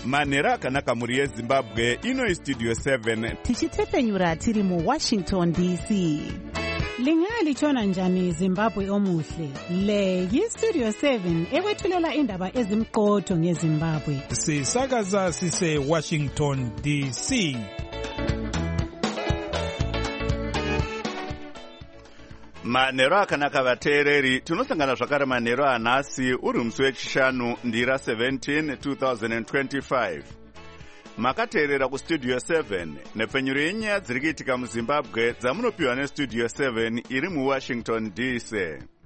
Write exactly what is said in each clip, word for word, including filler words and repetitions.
manhero akanaka muri yezimbabwe. Ino istudio seven tichitepenyura tiri muwashington D C. Lingalitshona njani Zimbabwe omuhle? Le yistudio seven ekwethulela indaba ezimqotho ngeZimbabwe. Sisakaza sise Washington D C. manhero akanaka vateereri, tinosangana zvakare manhero anhasi uri musi wechishanu ndira seventeen two thousand twenty-five. Makateerera kustudio seven nepfenyuro yenyaya dziri kuitika muzimbabwe dzamunopiwa nestudio seven iri muwashington D C.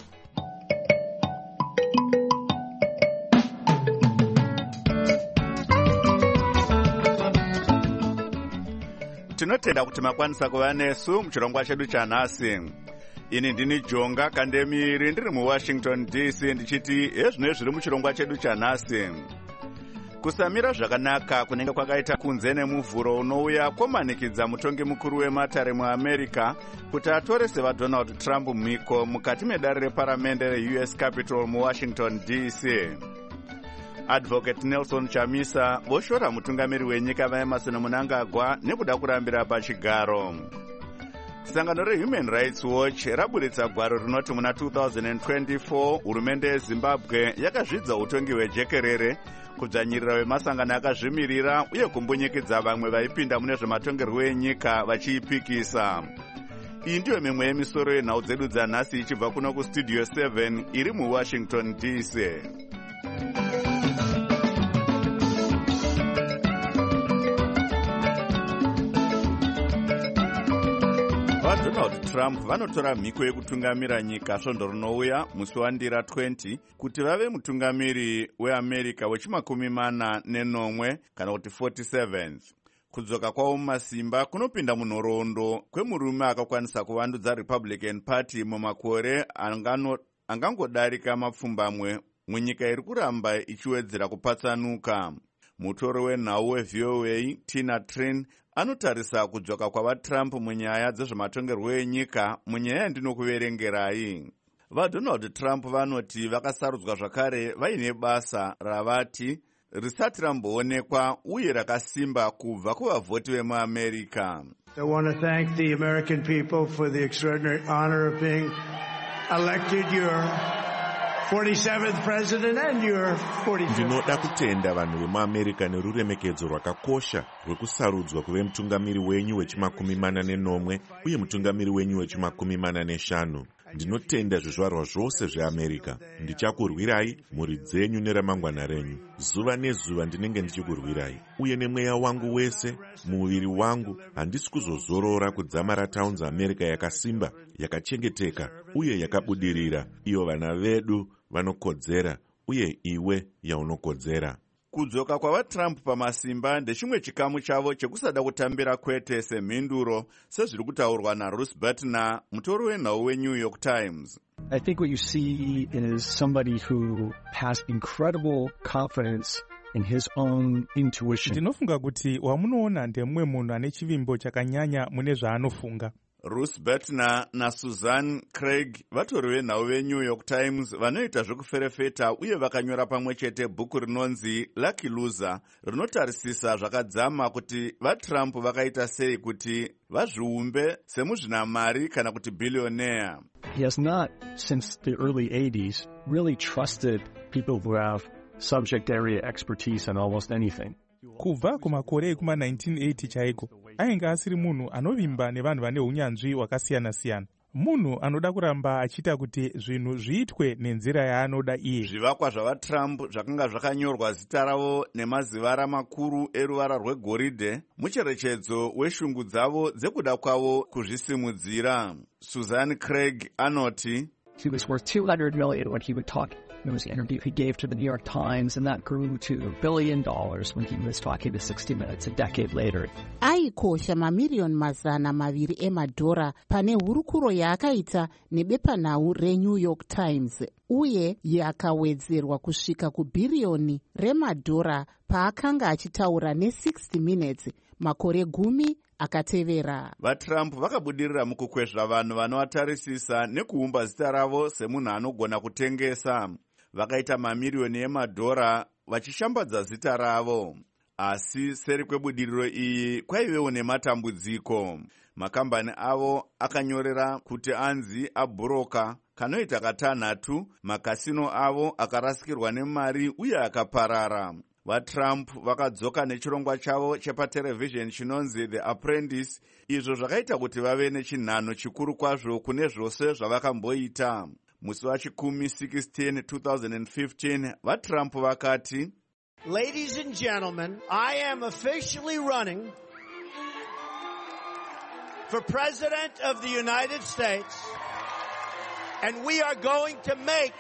Tinotenda kuti makwanisa kuva nesu muchirongwa chedu chanhasi. Ini ndini Jonga Kandemiri ndiri muwashington D C ndichiti hezvino zviri muchirongwa chedu chanhasi. Kusamira zvakanaka kunenge kwakaita kunze nemuvhuro unouya komanikidza mutongi mukuru wematare muAmerica kuti atore sevaDonald Trump mhiko mukati medare reparamende reU S Capitol muwashington D C. Advocate Nelson Chamisa voshora mutungamiri wenyika vaEmerson Mnangagwa nekuda kurambira pachigaro. Sangano reHuman Rights Watch raburitsa gwaro rinoti muna two thousand twenty-four hurumende yeZimbabwe yakazvidza utongi hwejekerere, kudzvanyirira wemasangano akazvimirira uye kumbunyikidza vamwe vaipinda mune zvematongerwo enyika vachiipikisa. Iyi ndiyo mimwe yemisoro yenhau dzedu dzanhasi ichibva kuno kustudio seven iri muwashington D C. VaDonald Trump vanotora mhiko yekutungamira nyika svondo rinouya musi wandira twenty kuti vave mutungamiri weAmerica wechimakumi mana nenomwe kana kuti forty-seventh. Kudzoka kwavo mumasimba kunopinda munhoroondo kwemurume akakwanisa kuvandudza Republican Party mumakore angangodarika mapfumbamwe munyika iri kuramba ichiwedzera kupatsanuka. Mutori wenhau weV O A Tina Trin anotarisa kudzoka kwavaTrump munyaya dzezvematongerwo enyika munyaya yandinokuverengerai. VaDonald Trump vanoti vakasarudzwa zvakare vaine basa ravati risati ramboonekwa uye rakasimba kubva kuvavhoti vemuAmerica. I want to thank the American people for the extraordinary honor of being elected your forty-seventh president and your forty-fifth. Ndinoda kutenda vanhu vemuAmerica neruremekedzo rwakakosha rwekusarudzwa kuve mutungamiri wenyu wechimakumi mana nenomwe uye mutungamiri wenyu wechimakumi mana neshanu. Ndinotenda zvizvarwa zvose zveAmerica. Ndichakurwirai mhuri dzenyu neramangwana renyu. Zuva nezuva ndinenge ndichikurwirai. Uye nemweya wangu wese, muviri wangu, handisi kuzozorora kudzamara taunza America yakasimba, yakachengeteka uye yakabudirira. Iyo vana vedu vanokodzera uye iwe yaunokodzera. Kudzoka kwavaTrump pamasimba ndechimwe chikamu chavo chekusada kutambira kwete semhinduro sezviri kutaurwa naRuth Butner, mutori wenhau weNew York Times. I think what you see is somebody who has incredible confidence in his own intuition. Ndinofunga kuti wamunoona ndemumwe munhu ane chivimbo chakanyanya mune zvaanofunga. Ruth Butner naSusan Craig vatori venhau veNew York Times vanoita zvekuferefeta uye vakanyora pamwe chete bhuku rinonzi Lucky Loser rinotarisisa zvakadzama kuti vaTrump vakaita sei kuti vazviumbe semuzvinamari kana kuti billionaire. He has not, since the early eighties, really trusted people who have subject area expertise in almost anything. Kubva kumakore ekuma nineteen eighty chaiko, ainge asiri munhu anovimba nevanhu vane unyanzvi hwakasiyana-siyana. Munhu anoda kuramba achita kuti zvinhu zviitwe nenzira yaanoda iye. Zvivakwa zvavaTrump zvakanga zvakanyorwa zita ravo nemazivara makuru eruvara rwegoridhe mucherechedzo weshungu dzavo dzekuda kwavo kuzvisimudzira. Susan Craig anoti, He was worth two hundred million when he would talk. It was an interview he gave to the New York Times, and that grew to a billion dollars when he was talking to sixty minutes a decade later. Aikosha mamiliyoni mazana maviri emadhora pane hurukuro yaakaita nebepanhau reNew York Times, uye yakawedzerwa kusvika kubhiriyoni remadhora paakanga achitaura ne-sixty minutes makore gumi akatevera. VaTrump vakabudirira mukukwezva vanhu vanovatarisisa nekuumba zita ravo semunhu anogona kutengesa. Vakaita mamiriyoni emadhora vachishambadza zita ravo. asi seri kwebudiriro iyi kwaivewo nematambudziko. Makambani avo akanyorera kuti anzi abhuroka kanoita katanhatu makasino avo akarasikirwa nemari uye akaparara. VaTrump vakadzoka nechirongwa chavo chepaterevhizheni chinonzi The Apprentice, izvo zvakaita kuti vave nechinhano chikuru kwazvo kune zvose zvavakamboita. Musi wachikumi sixteen two thousand fifteen VaTrump vakati, Ladies and gentlemen, I am officially running for President of the United States, and we are going to make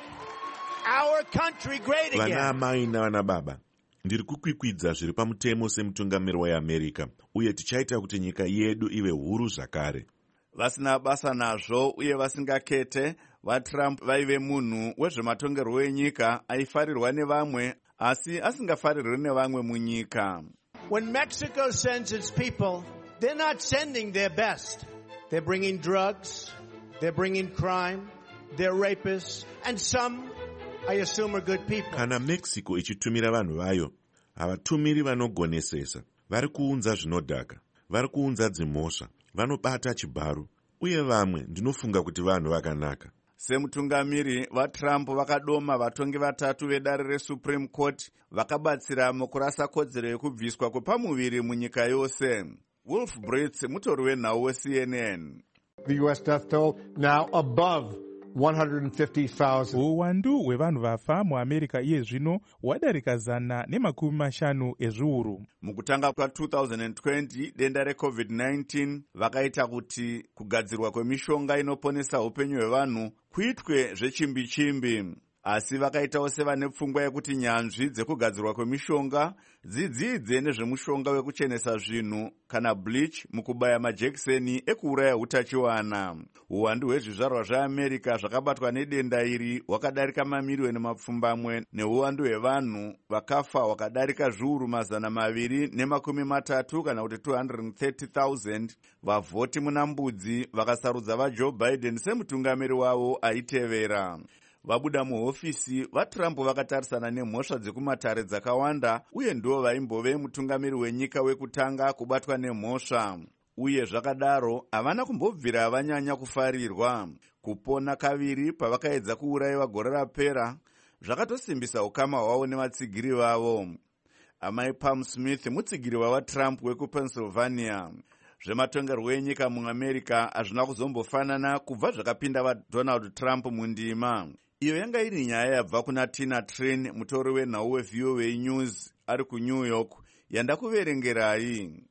our country great again. Vana mai navana baba, ndiri kukwikwidza zviri pamutemo semutungamiri weAmerica, uye tichaita kuti nyika yedu ive huru zvakare. Vasina basa nazvo uye vasingakete, vaTrump vaive munhu wezvematongerwo enyika aifarirwa nevamwe asi asingafarirwi nevamwe munyika. When Mexico sends its people, they're not sending their best. They're bringing drugs, they're bringing crime, they're rapists, and some, I assume, are good people. Kana Mexico ichitumira vanhu vayo, havatumiri vanogonesesa, vari kuunza zvinodhaka, vari kuunza dzimhosva, vanobata chibharu, uye vamwe ndinofunga kuti vanhu vakanaka. Semutungamiri, vaTrump vakadoma vatongi vatatu vedare reSupreme Court vakabatsira mukurasa kodzero yekubviswa kwepamuviri munyika yose. Wolf Blitz, mutori wenhau weC N N. The U S death toll now above one hundred fifty thousand. Uwandu hwevanhu vafa muAmerica iye zvino hwadarika zana nemakumi mashanu ezviuru. Mukutanga kwa two thousand twenty, denda reCovid nineteen vakaita kuti kugadzirwa kwemishonga inoponesa upenyu hwevanhu kuitwe zvechimbi-chimbi. Asi vakaitawo sevane pfungwa yekuti nyanzvi dzekugadzirwa kwemishonga dzidzidze nezvemushonga wekuchenesa zvinhu kana bleach mukubaya majekiseni ekuuraya utachiwana. Uwandu hwezvizvarwa zveAmerica zvakabatwa nedenda iri hwakadarika mamiriyoni mapfumbamwe neuwandu hwevanhu vakafa hwakadarika zviuru mazana maviri nemakumi matatu kana kuti two hundred thirty thousand. Vavhoti muna mbudzi vakasarudza vaJoe Biden semutungamiri wavo aitevera. Vabuda muhofisi, vaTrump vakatarisana nemhosva dzekumatare dzakawanda uye ndivo vaimbove mutungamiri wenyika wekutanga kubatwa nemhosva. Uye zvakadaro havana kumbobvira vanyanya kufarirwa. Kupona kaviri pavakaedza kuurayiwa gore rapera zvakatosimbisa ukama hwavo nevatsigiri vavo. Amai Pam Smith mutsigiri wavaTrump wekuPennsylvania. Zvematongerwo enyika muAmerica hazvina kuzombofanana kubva zvakapinda vaDonald Trump mundima. Iyo yanga iri nyaya yabva kuna Tina Trin, mutori wenhau weV O A News ari kuNew York, yandakuverengerai.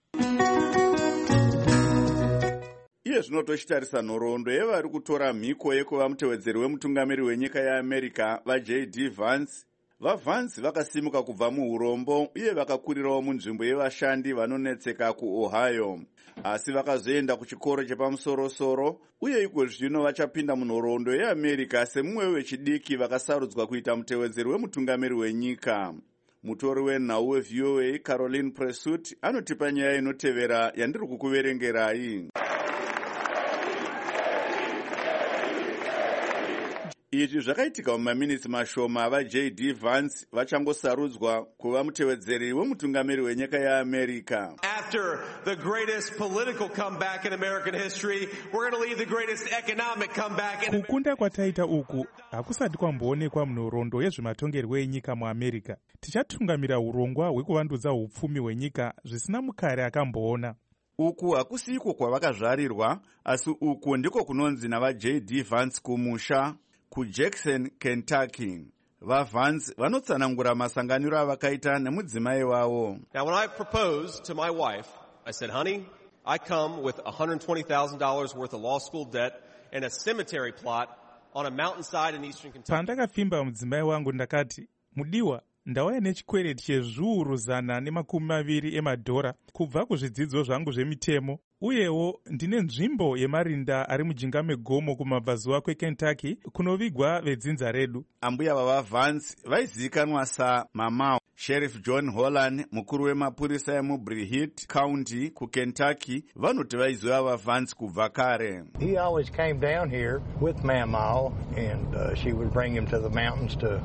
Iye zvino tochitarisa nhoroondo yevari kutora mhiko yekuva mutevedzeri wemutungamiri wenyika yeAmerica vaJ D Vance. VaVance vakasimuka kubva muurombo uye vakakurirawo munzvimbo yevashandi vanonetseka kuOhio. Asi vakazoenda kuchikoro chepamusoro-soro uye iko zvino vachapinda munhoroondo yeAmerica semumwe wechidiki vakasarudzwa kuita mutevedzeri wemutungamiri wenyika. Mutori wenhau weV O A Caroline Presut anotipa nyaya inotevera yandiri kukuverengerai. Izvi zvakaitika mumaminitsi mashoma vaJ D Vance vachangosarudzwa kuva mutevedzeri wemutungamiri wenyika yeAmerica. After the greatest political comeback in American history, we're going to lead the greatest economic comeback in Kukunda kwataita uku hakusati kwamboonekwa munhoroondo yezvematongerwo enyika muAmerica. Tichatungamira urongwa hwekuvandudza upfumi hwenyika zvisina mukare akamboona. Uku hakusiko kwavakazvarirwa, asi uku ndiko kunonzi navaJ D Vance kumusha kuJackson, Kentucky. VaVance vanotsanangura masanganiro avakaita nemudzimai wavo. Now, when I proposed to my wife, I said, honey, I come with one hundred twenty thousand dollars worth of law school debt and a cemetery plot on a mountainside in eastern Kentucky. Pandakafimba mudzimai wangu ndakati, mudiwa, ndauya nechikwereti chezviuru zana nemakumi maviri emadhora kubva kuzvidzidzo zvangu zvemitemo, uyewo ndine nzvimbo yemarinda ari mujinga megomo kumabvazuva kweKentucky kunovigwa vedzinza redu. Ambuya vavaVance vaizivikanwa saMamau. Sheriff John Holland, mukuru wemapurisa emuBreathitt County kuKentucky, vanoti vaiziva vaVance kubva kare. He always came down here with Mamau, and uh, she would bring him to the mountains to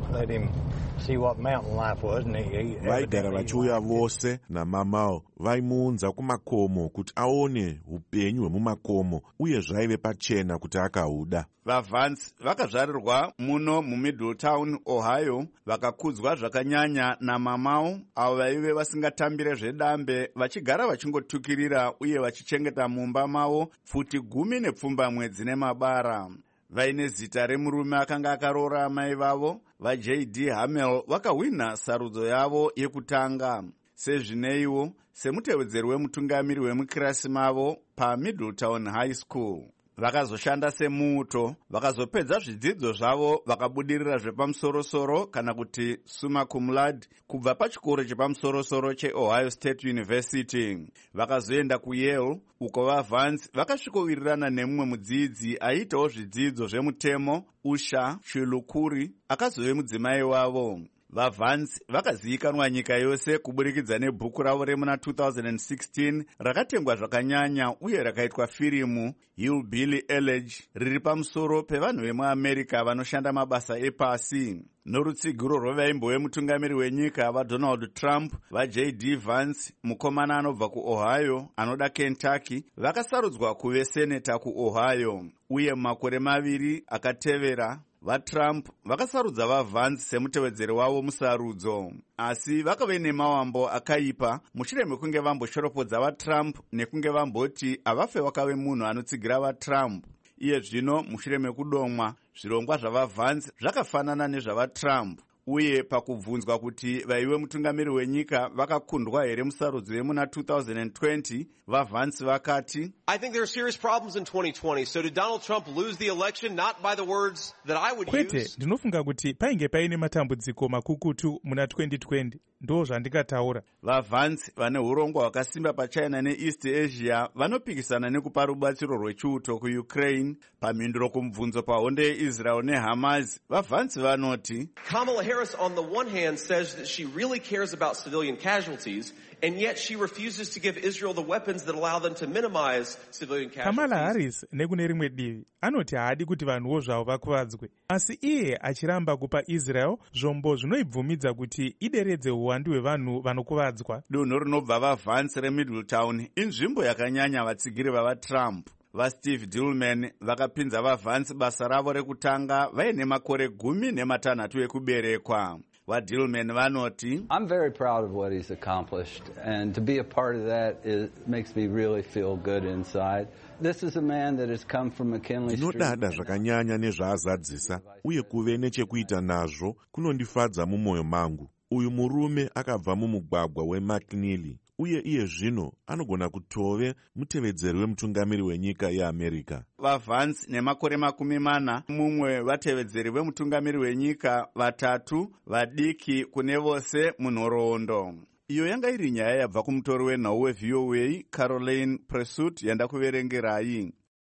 let him see what mountain life was, and he, he vaigara vachiuya vose namamao vaimuunza kumakomo kuti aone upenyu hwemumakomo uye zvaive pachena kuti akahuda. VaVance vakazvarirwa muno muMiddletown, Ohio, vakakudzwa zvakanyanya namamao avo vaive vasingatambire zvedambe, vachigara vachingotukirira uye vachichengeta mumba mavo futi gumi nepfumbamwe dzine mabara. Vaine zita remurume akanga akaroora amai vavo, vaJ D Hamel, vakahwina sarudzo yavo yekutanga. Sezvineiwo, semutevedzeri wemutungamiri wemukirasi mavo paMiddletown High School. Vakazoshanda semuuto, vakazopedza zvidzidzo zvavo vakabudirira zvepamusoro-soro kana kuti summa cum laude kubva pachikoro chepamusoro-soro cheOhio State University. Vakazoenda kuYale, uko vaVance vakasvikowirirana nemumwe mudzidzi aiitawo zvidzidzo zvemutemo, Usha Shilukuri, akazove mudzimai wavo. VaVance vakazivikanwa nyika yose kuburikidza nebhuku ravo remuna two thousand sixteen rakatengwa zvakanyanya uye rakaitwa firimu, Hillbilly Elegy, riri pamusoro pevanhu vemuAmerica vanoshanda mabasa epasi. Norutsigiro rwevaimbo vemutungamiri wenyika vaDonald Trump, vaJ D Vance, mukomana anobva kuOhio anoda Kentucky, vakasarudzwa kuve seneta kuOhio. Uye mumakore maviri akatevera, vaTrump vakasarudza vaVance semutevedzeri wavo musarudzo. Asi vakave nemawambo akaipa mushure mekunge vamboshoropodza vaTrump nekunge vamboti havafe wakave munhu anotsigira vaTrump. Iye zvino mushure mekudomwa, zvirongwa zvavaVance zvakafanana nezvavaTrump. Uye pakubvunzwa kuti vaive mutungamiri wenyika vakakundwa here musarudzo yemuna two thousand twenty, vaVance vakati, I think there are serious problems in twenty twenty. So did Donald Trump lose the election not by the words that I would Kwete, use? ndinofunga kuti painge paine matambudziko makukutu muna twenty twenty. Ndo zvandikataura. VaVance vane urongwa hwakasimba paChina neEast Asia vanopikisana nekupa rubatsiro rwechiuto kuUkraine pamhinduro kumubvunzo pahondo yeIsrael neHamas. VaVance vanoti, Kamala Harris on the one hand says that she really cares about civilian casualties, and yet she refuses to give Israel the weapons that allow them to minimize civilian casualties. Kamala Harris nekune rimwe divi anoti haadi kuti vanhuwo zvavo vakuvadzwe, asi iye achiramba kupa Israel zvombo zvinoibvumidza kuti ideredze uwandu hwevanhu vanokuvadzwa. Dunhu rinobva vaVance reMiddletown inzvimbo yakanyanya vatsigiri vavaTrump. VaSteve Dillman vakapinza vaVance basa ravo rekutanga vaine makore gumi nematanhatu ekuberekwa. VaDillman vanoti, I'm very proud of what he's accomplished, and to be a part of that is, makes me really feel good inside. This is a man that has come from McKinley Street. Ndinodada zvakanyanya nezvaazadzisa uye kuve nechekuita nazvo kunondifadza mumwoyo mangu. Uyu murume akabva mumugwagwa weMcKinley uye iye zvino anogona kutove mutevedzeri wemutungamiri wenyika yeAmerica. VaVance nemakore makumi mana, mumwe vatevedzeri vemutungamiri wenyika vatatu vadiki kune vose munhoroondo. Iyo yanga iri nyaya yabva kumutori wenhau weV O A Caroline Presut yandakuverengerai.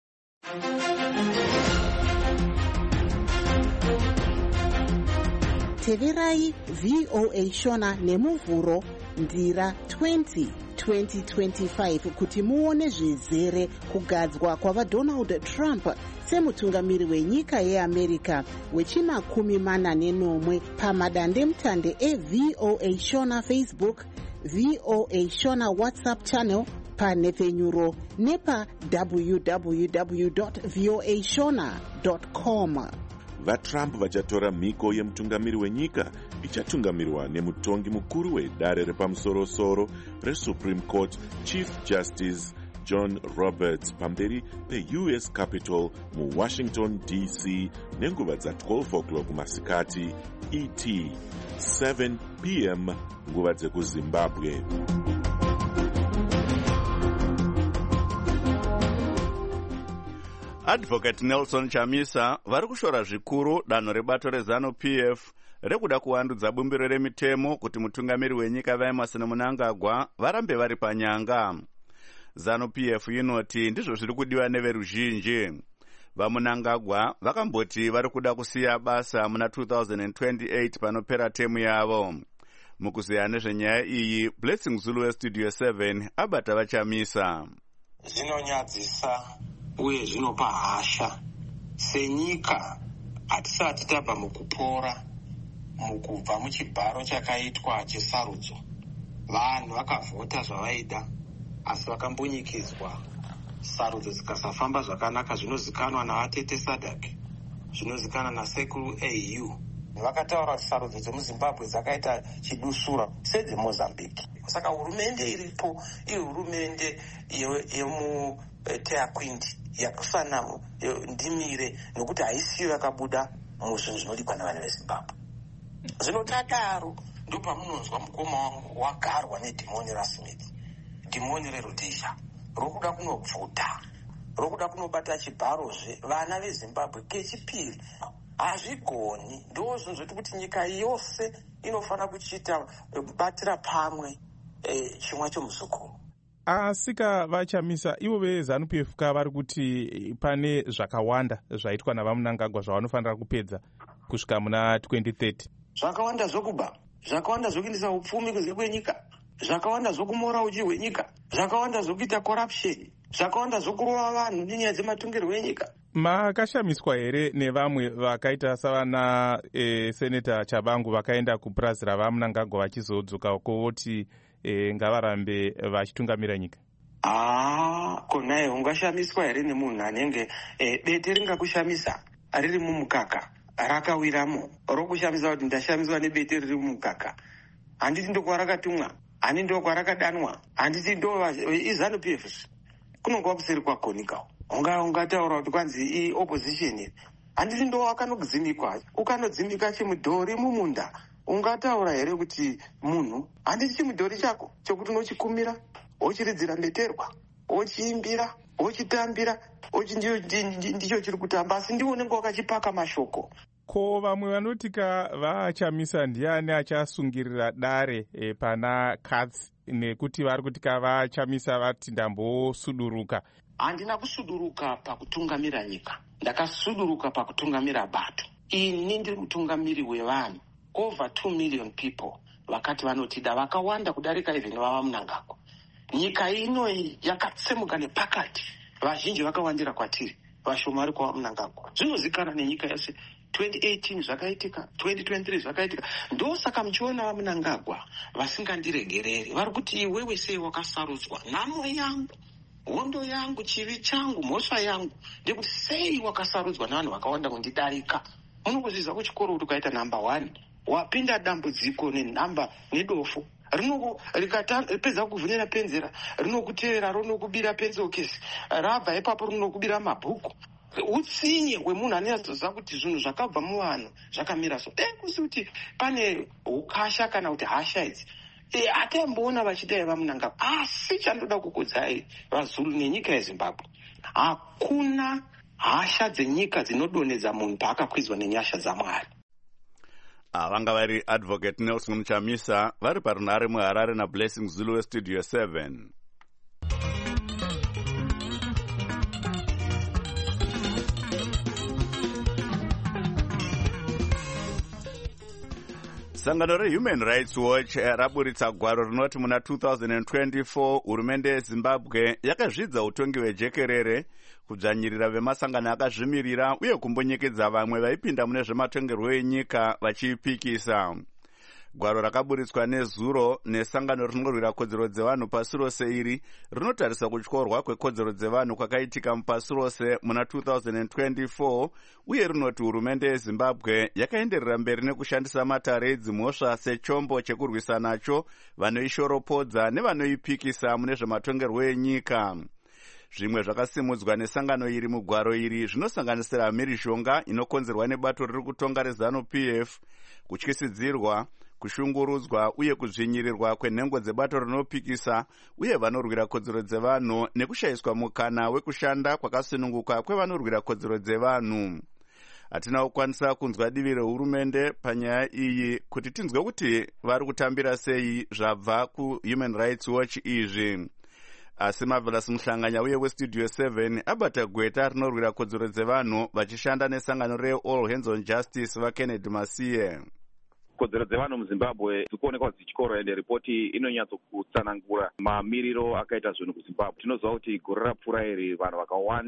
Teverai V O A Shona nemuvhuro ndira twenty twenty twenty-five kuti muone zvizere kugadzwa kwavaDonald Trump semutungamiri wenyika yeAmerica wechimakumi mana nenomwe pamadandemutande eV O A Shona Facebook, V O A Shona WhatsApp channel, panhepfenyuro nepa w w w dot v o a shona dot com. VaTrump vachatora mhiko yemutungamiri wenyika ichatungamirwa nemutongi mukuru wedare repamusoro-soro reSupreme Court Chief Justice John Roberts pamberi peU S Capitol muWashington D C nenguva dza12 o'clock masikati E T, seven p m nguva dzekuZimbabwe. Advocate Nelson Chamisa vari kushora zvikuru danho rebato reZANU-P F rekuda kuvandudza bumbiro remitemo kuti mutungamiri wenyika vaEmmerson Mnangagwa varambe vari panyanga. ZANU-P F inoti ndizvo zviri kudiwa neveruzhinji. VaMnangagwa vakamboti vari kuda kusiya basa muna two thousand twenty-eight panopera temu yavo. Mukuzeya nezvenyaya iyi, Blessing Zulu weStudio seven abata vaChamisa. Zvinonyadzisa uye zvinopa hasha senyika hatisati tabva mukupora mukubva muchibharo chakaitwa chesarudzo vanhu vakavhota zvavaida asi vakambunyikidzwa sarudzo dzikasafamba zvakanaka zvinozikanwa navatete Sadak zvinozikanwa nasekuru A U vakataura kuti sarudzo dzemuzimbabwe dzakaita chidusura sedzemozambique saka hurumende iripo ihurumende yemuteakwindi yakufanamo ndimire nokuti haisiyo yakabuda muzvinhu zvinodikwa navanhu vezimbabwe zvinotadaro ndo pamunonzwa mukoma wangu wagarwa nedhimoni rasmith dhimoni rerudhisha rokuda kunobvuta rokuda kunobata chibharozve vana vezimbabwe kechipiri hazvigoni ndo zvinhu zvoti kuti nyika yose inofanira kuchiita kubatira pamwe e, chimwa chomuzukuru asika vachamisa ivo veZANU P F ka vari kuti pane zvakawanda zvaitwa navamunangagwa zvavanofanira kupedza kusvika muna twenty thirty zvakawanda zvokuba zvakawanda zvokuindisa upfumi kunze kwenyika zvakawanda zvokumora uchi hwenyika zvakawanda zvokuita corruption zvakawanda zvokurova vanhu nenyaya dzematongerwo enyika makashamiswa here nevamwe vakaita savana e, seneta Chabangu vakaenda kupurazi ravamunangagwa vachizodzoka kovoti e, ngavarambe vachitungamira nyika ah konaye ungashamiswa here nemunhu anenge e, bete ringakushamisa riri mumukaka rakawiramo rokushamisa kuti ndashamiswa nebete riri mumukaka handiti ndokwarakatumwa hani ndokwarakadanwa handiti ndo iZANU P F kunonga kuseri kwagonikawo unga ungataura kuti kwanzi i-opposition here handiti ndo wakanodzinikwa ukanodzinika chimudhori mumunda ungataura here kuti munhu handiti chimudhori chako chokuti unochikumira wochiridzira mbeterwa wochiimbira wochitambira ochi ndicho chiri kutamba asi ndiwo unenge wakachipaka mashoko ko vamwe vanotika vachamisa ndiani achasungirira dare e, pana Katsi nekuti vari kutika vachamisa vati ndambosuduruka handina kusuduruka pakutungamira nyika ndakasuduruka pakutungamira bato ini ndiri mutungamiri wevanhu over two million people vakati vanotida vakawanda kudarika even vavamunangagwa nyika ino yakatsemuka nepakati vazhinji vakawandira kwatiri vashoma vari kwavamunangagwa zvinozikana nenyika yose twenty eighteen zvakaitika twenty twenty-three zvakaitika ndosaka muchiona vamunangagwa vasingandiregereri vari kuti iwewe sei wakasarudzwa nhamo yangu hondo yangu chivi changu mhosva yangu ndekuti sei wakasarudzwa navanhu vakawanda kundidarika munongozviziva kuchikoro kuti ukaita namba one wapinda dambudziko nenhamba nedofo rikapedza kuvhunira penzera rinokutevera rinokubira penzokesi rabva ipapo rinokubira mabhuku utsinye hwemunhu anoziva kuti zvinhu zvakabva muvanhu zvakamira so dai kusi kuti pane ukasha kana kuti hasha idzi e, hatamboona vachidai vamunangagwa asi chandoda kukudzai vaZulu nenyika yeZimbabwe hakuna hasha dzenyika dzinodonedza munhu paakakwidzwa nenyasha dzaMwari. Vanga vari Advocate Nelson Muchamisa vari parunhare muHarare naBlessing Zulu weStudio seven. Sangano reHuman Rights Watch raburitsa gwaro rinoti muna two thousand twenty-four hurumende yeZimbabwe yakazvidza utongi hwejekerere kudzvanyirira vemasangano akazvimirira uye kumbunyikedza vamwe vaipinda mune zvematongerwo enyika vachiipikisa. Gwaro rakaburitswa nezuro nesangano rinorwira kodzero dzevanhu pasi rose iri rinotarisa kutyorwa kwekodzero dzevanhu kwakaitika mupasi rose muna two thousand twenty-four uye rinoti hurumende yeZimbabwe yakaenderera mberi nekushandisa matare edzimhosva sechombo chekurwisa nacho vanoishoropodza nevanoipikisa mune zvematongerwo enyika. Zvimwe zvakasimudzwa nesangano iri mugwaro iri zvinosanganisira mhirizhonga inokonzerwa nebato riri kutonga reZANU P F, kutyisidzirwa, kushungurudzwa uye kudzvinyirirwa kwenhengo dzebato rinopikisa uye vanorwira kodzero dzevanhu nekushayiswa mukana wekushanda kwakasununguka kwevanorwira kodzero dzevanhu. Hatina kukwanisa kunzwa divi rehurumende panyaya iyi kuti tinzwe kuti vari kutambira sei zvabva kuHuman Rights Watch izvi. Asi Marvelous Muhlanganya uye weStudio seven abata gweta rinorwira kodzero dzevanhu vachishanda nesangano reAll Hands on Justice vaKennedy Masiye. Kodzero dzevanhu muZimbabwe dzikuonekwa dzichikora ende ripoti inonyatsokutsanangura mamiriro akaita zvinhu kuZimbabwe. Tinoziva kuti gore rapfuura iri vanhu vakawanda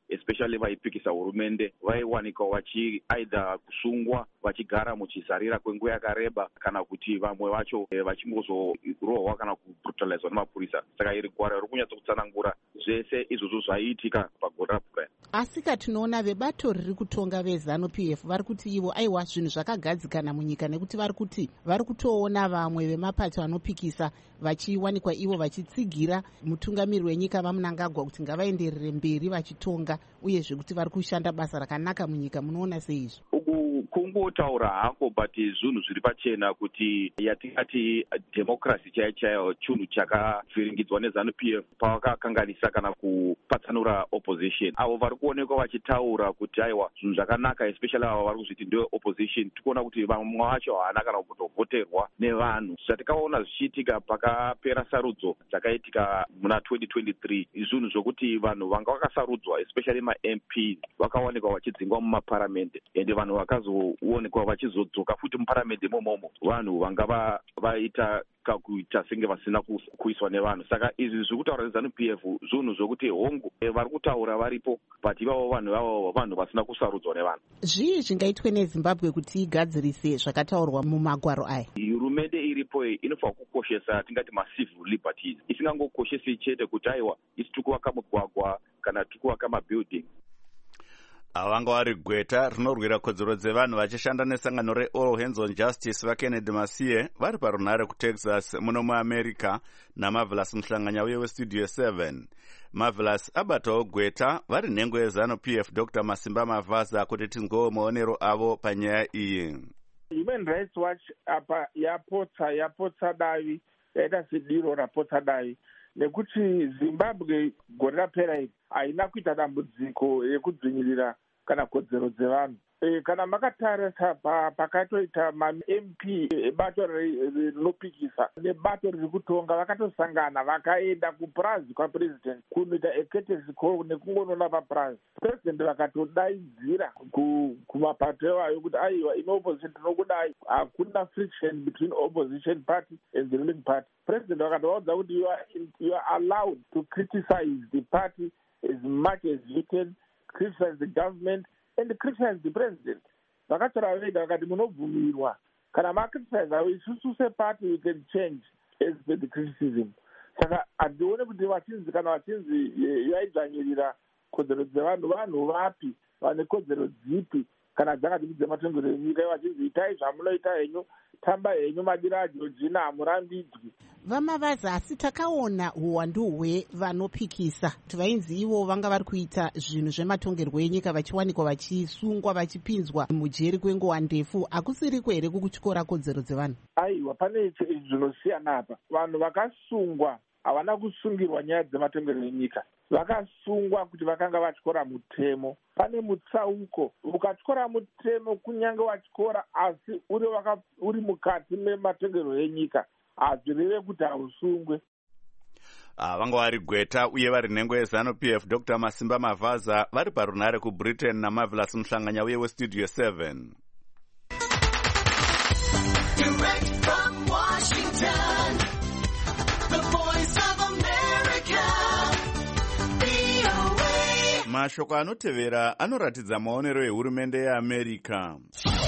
especially vaipikisa hurumende vaiwanikwa vachi aidha kusungwa vachigara muchizarira kwenguva yakareba kana kuti vamwe vacho vachingozorohwa kana kubrutalizwa nemapurisa. Saka iri gwara riri kunyatsokutsanangura zvese izvozvo zvaiitika pagore rapfuura. Asika tinoona vebato riri kutonga veZanu P F vari kuti ivo aiwa zvinhu zvakagadzikana munyika nekuti vari kuti vari kutoona vamwe vemapato anopikisa vachiwanikwa ivo vachitsigira mutungamiri wenyika vaMnangagwa kuti ngavaenderere mberi vachitonga uyezve kuti vari kushanda basa rakanaka munyika. Munoona seizvo? Uku kungotaura hako but zvinhu zviri pachena kuti yatingati democracy chaiyo chaiyo chinhu chakavhiringidzwa neZanu P F pavakakanganisa kana kupatsanura opposition. Avo vari kuonekwa vachitaura kuti aiwa zvinhu zvakanaka, especially avo vari kuzviti ndewe opposition, tikuona kuti vamwe vacho havana kana kutovhoterwa nevanhu. Zvatikaona zvichiitika pakapera sarudzo dzakaitika muna twenty twenty-three zvinhu zvokuti vanhu vanga vakasarudzwa especially ma-M P vakawanikwa vachidzingwa mumaparamende ende vanhu vakazoonekwa vachizodzoka futi muparamende imomomo vanhu vanga vaita kakuita senge vasina kuiswa nevanhu. Saka izvi zviri kutaura neZanu P F zvinhu zvokuti hongu vari kutaura varipo but ivavo vanhu vavo vanhu vasina kusarudzwa nevanhu. Zvii zvingaitwe neZimbabwe kuti igadzirise zvakataurwa mumagwaro aya? Hurumende iripo inofanira kukoshesa tingati ma-civil liberties, isingangokoshesi chete kuti aiwa isi tikuvaka mugwagwa kana tikuvaka mabuilding. Avanga vari gweta rinorwira kodzero dzevanhu vachishanda nesangano reAll Hands on Justice vaKennedy Masiye vari parunhare kuTexas muno muAmerica naMarvelous Muhlanganya uye weStudio seven. Marvelous abatawo gweta vari nhengo yeZanu P F Doctor Masimba Mavaza kuti tinzwewo maonero avo panyaya iyi. Human Rights Watch apa yapotsa yapotsa davi yaita sediro rapotsa davi nekuti Zimbabwe gore rapera iri haina kuita dambudziko yekudzvinyirira kana kodzero dzevanhu. E, kana makatarisa pakatoita ma-M P ebato rinopikisa nebato riri kutonga vakatosangana vakaenda kupurazi kwapresident kunoita ecourtesy call nekungonoona papurazi. President vakatodaidzira kumapato evayo kuti aiwa ine opposition tinokudai, hakuna friction between opposition party and the ruling party. President vakatovaudza kuti you are, you are allowed to criticize the party as much as you can, criticize the government and criticize the president. Vakatora vega vakati munobvumirwa kana macriticize isusu separty we can change as per the criticism. Saka handione kuti vachinzi kana vachinzi yaidzvanyirira kodzero dzevanhu vanhu vapi vane kodzero dzipi kana dzakati dzematongerero enyika vachinzi itai zvamunoita henyu, tamba henyu madira aJeorgina hamurambidzwi. VaMavaza, asi takaona uwandu hwevanopikisa kuti vainzi ivo vanga vari kuita zvinhu zvematongerwo enyika vachiwanikwa vachisungwa vachipinzwa mujeri kwenguva ndefu. Hakusiriko here kukutyora kodzero dzevanhu? Aiwa, pane zvinosiyana apa. Vanhu vakasungwa havana kusungirwa nyaya dzematongerero enyika, vakasungwa kuti vakanga vatyora mutemo. Pane mutsauko, ukatyora mutemo kunyange watyora asi uri, waka, uri mukati mematongerero enyika hazvireve kuti hausungwe. Vanga vari gweta uye vari nhengo yeZanu P F Doctor Masimba Mavaza vari parunhare kuBritain naMarvelous Muhlanganya uye weStudio seven. Direct from Washington, the voice of America, V O A. Mashoko anotevera anoratidza maonero ehurumende yeAmerica.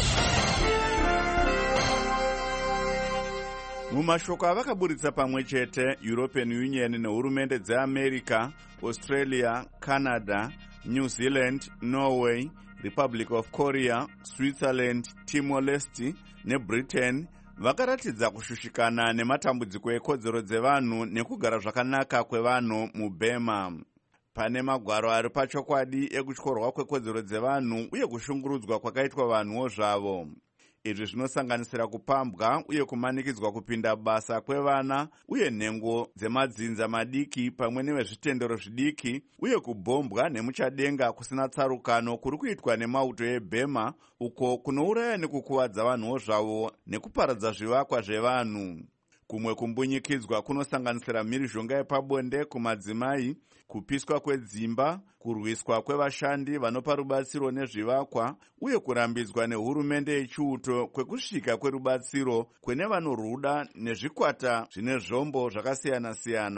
Mumashoko avakaburitsa pamwe chete European Union nehurumende dzeAmerica, Australia, Canada, New Zealand, Norway, Republic of Korea, Switzerland, Timor-Leste neBritain vakaratidza kushushikana nematambudziko ekodzero dzevanhu nekugara zvakanaka kwevanhu muBurma. Pane magwaro ari pachokwadi ekutyorwa kwekodzero dzevanhu uye kushungurudzwa kwakaitwa vanhuwo zvavo. Izvi zvinosanganisira kupambwa uye kumanikidzwa kupinda basa kwevana uye nhengo dzemadzinza madiki pamwe nevezvitendero zvidiki uye kubhombwa nemuchadenga kusina tsarukano kuri kuitwa nemauto eBurma uko kunouraya nekukuvadza vanhuwo zvavo nekuparadza zvivakwa zvevanhu. Kumwe kumbunyikidzwa kunosanganisira mhirizhonga yepabonde kumadzimai, kupiswa kwedzimba, kurwiswa kwevashandi vanopa rubatsiro nezvivakwa uye kurambidzwa nehurumende yechiuto kwekusvika kwerubatsiro kune vanoruda nezvikwata zvine zvombo zvakasiyana-siyana.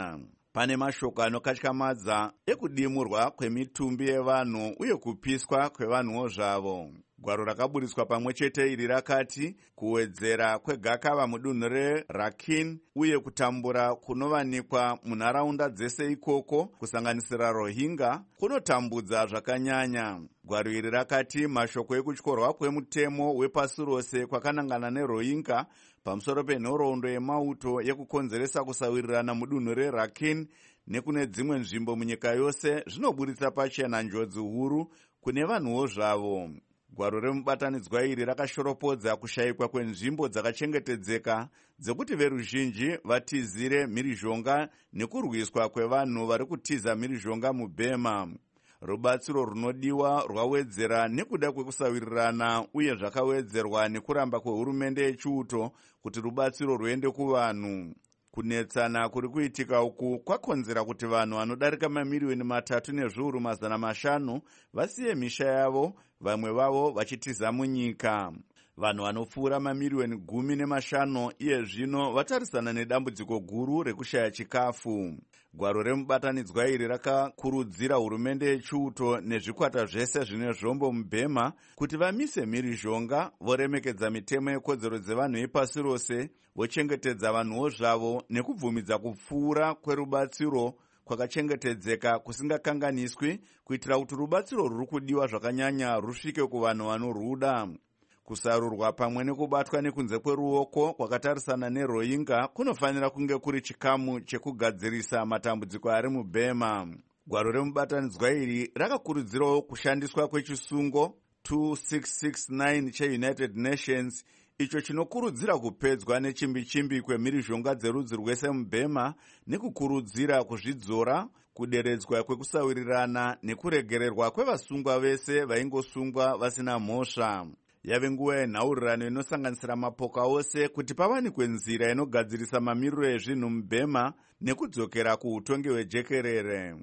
Pane mashoko anokatyamadza ekudimurwa kwemitumbi yevanhu uye kupiswa kwevanhuwo zvavo. Gwaro rakaburiswa pamwe chete iri rakati kuwedzera kwegakava mudunhu reRakhine uye kutambura kunovanikwa munharaunda dzese ikoko kusanganisira Rohingya kunotambudza zvakanyanya. Gwaro iri rakati mashoko ekutyorwa kwemutemo wepasi rose kwakanangana neRohingya pamusoro penhoroondo yemauto yekukonzeresa kusawirirana mudunhu reRakhine nekune dzimwe nzvimbo munyika yose zvinoburitsa pachena njodzi huru kune vanhuwo zvavo. Gwaro remubatanidzwa iri rakashoropodza kushayikwa kwenzvimbo dzakachengetedzeka dzekuti veruzhinji vatizire mhirizhonga nekurwiswa kwevanhu vari kutiza mhirizhonga muBurma. Rubatsiro runodiwa rwawedzera nekuda kwekusawirirana uye zvakawedzerwa nekuramba kwehurumende yechiuto kuti rubatsiro ruende kuvanhu. Kunetsana kuri kuitika uku kwakonzera kuti vanhu vanodarika mamiriyoni matatu nezviuru mazana mashanu vasiye misha yavo, vamwe vavo vachitiza munyika. Vanhu vanopfuura mamiriyoni gumi nemashanu iye zvino vatarisana nedambudziko guru rekushaya chikafu. Gwaro remubatanidzwa iri rakakurudzira hurumende yechiuto nezvikwata zvese zvine zvombo muBurma kuti vamise mhirizhonga, voremekedza mitemo yekodzero dzevanhu vepasi rose, vochengetedza vanhuwo zvavo nekubvumidza kupfuura kwerubatsiro kwakachengetedzeka kusingakanganiswi kuitira kuti rubatsiro ruri kudiwa zvakanyanya rusvike kuvanhu vanoruda. Kusarurwa pamwe nekubatwa nekunze kweruoko kwakatarisana neRohingya kunofanira kunge kuri chikamu chekugadzirisa matambudziko ari muBurma. Gwaro remubatanidzwa iri rakakurudzirawo kushandiswa kwechisungo two six six nine cheUnited Nations icho chinokurudzira kupedzwa nechimbi-chimbi kwemhirizhonga dzerudzi rwese muBurma nekukurudzira kuzvidzora, kuderedzwa kwekusawirirana nekuregererwa kwevasungwa vese vaingosungwa vasina mhosva. Yave nguva yenhaurirano inosanganisira mapoka ose kuti pawanikwe nzira inogadzirisa mamiriro ezvinhu muBurma nekudzokera kuutongi hwejekerere.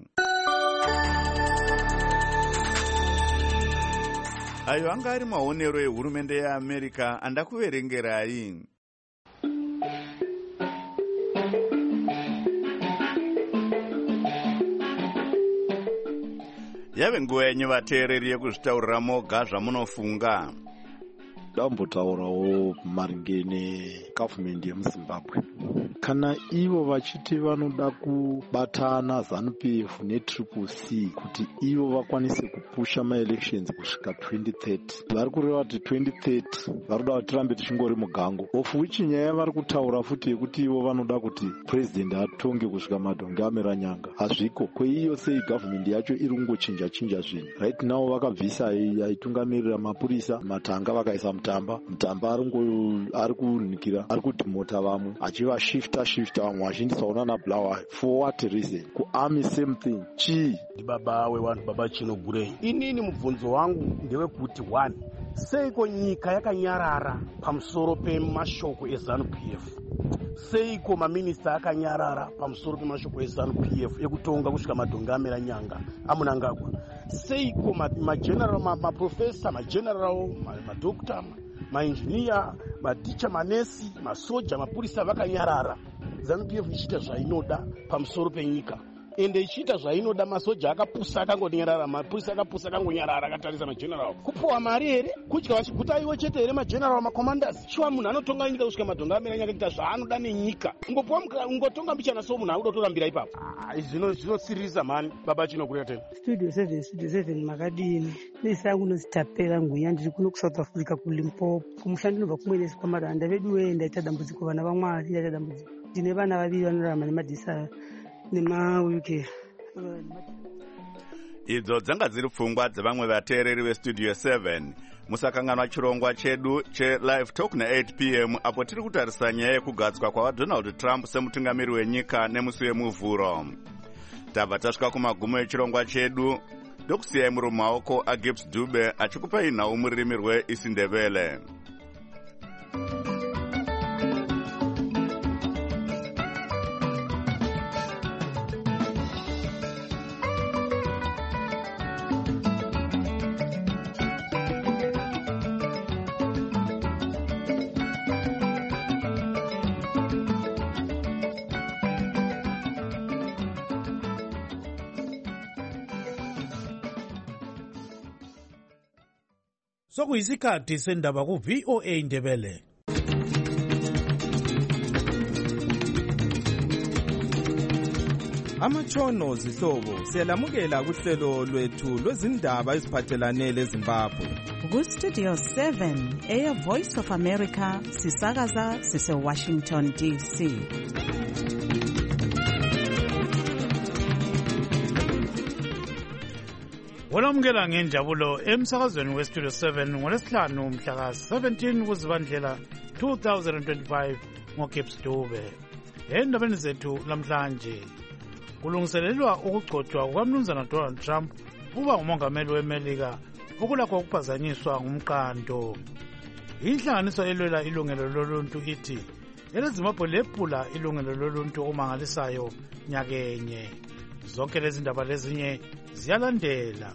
Ayo anga ari maonero ehurumende yeAmerica andakuverengerai. Yave nguva yenyu vateereri yekuzvitaurira moga zvamunofunga. Dambotaurawo maringe negavhumendi yemuZimbabwe. Kana ivo vachiti vanoda kubatana ZANU P F neTriple C kuti ivo vakwanise kupusha maelections kusvika twenty thirty, vari kureva kuti twenty thirty vari kuda kuti tirambe tichingori mugango, of which nyaya vari kutaura futi yekuti ivo vanoda kuti president atonge kusvika madhonge amera nyanga hazviko. Kweiyo sei gavhumendi yacho iri kungochinja chinja zvinhu. Right now vakabvisa aitungamirira mapurisa, matanga vakaisa mutamba, mutamba ari kunikira, ari kudhimota vamwe achiva shifta shifta, vamwe vachindisaona nablawa. For what reason? Kuarmy same thing. Chii? Baba wevanhu baba Chinogurei. Inini mubvunzo wangu ndewekuti one, seiko nyika yakanyarara pamusoro pemashoko eZANU P F? Seiko maminista akanyarara pamusoro pemashoko eZANU P F ekutonga kusvika madhonge amera nyanga amunangagwa? Seiko mageneral maprofesa mageneral madokta mainjiniya maticha manesi masoja mapurisa vakanyarara, ZANU P F ichiita zvainoda pamusoro penyika, ende ichiita zvainoda masoja akapusa akangonyarara, mapurisa akapusa akangonyarara akatarisa mageneral. Kupuwa mari here? Kudya vachiguta iwo chete here mageneral macommanders? Shuwa munhu anotonga nyika kusvika madhonge amera nyanga kuita zvaanoda nenyika. Ungopuwa ungotonga mbichana so munhu akuda kutorambira ipapo. Zvino zvinosirisa mani baba Chinogurei tena. Studio seven Studio seven makadini. Nesangu nozitapera ngunya ndiri kuno kuSouth Africa kuLimpopo. Kumushandi ndinobva kumwene kwamaranda vedu we ndaita dambudziko vana vamwari ndaita dambudziko. Ndine vana vaviri vanorarama nemadhisa nema-U K. Idzo dzanga dziri pfungwa dzevamwe vateereri veStudio seven. Musakanganwa chirongwa chedu cheLive Talk na-eight p m apo tiri kutarisa nyaya yekugadzwa kwaDonald Trump semutungamiri wenyika nemusi wemuvhuro. Tabva tasvika kumagumo echirongwa chedu, ndokusiyai muri mumaoko aGibbs Dube achikupai nhau mururimi rweIsindebele. Sokuyisikhathi sendaba ku V O A Ndebele. Amatshono zihlobo siyalamukela kuhlelo lwethu lwezindaba eziphathelane leZimbabwe. Ku Studio seven eya Voice of America sisakaza sise Washington D C. Walamukela ngenjabulo emsakazweni we Studio seven ngolesihlanu mhla ka seventeen kuZibandlela two thousand twenty-five ngoGibbs Dube. Endabeni zethu namhlanje kulungiselelwa ukugcotshwa kukaMnumzana Donald Trump uba ngumongameli weMelika okulakho ukuphazanyiswa ngumqando. Inhlanganiso elwela ilungelo loluntu ithi eleZimbabwe lephula ilungelo loluntu omangalisayo nyakenye. Zonke lezi ndaba lezinye ziyalandela.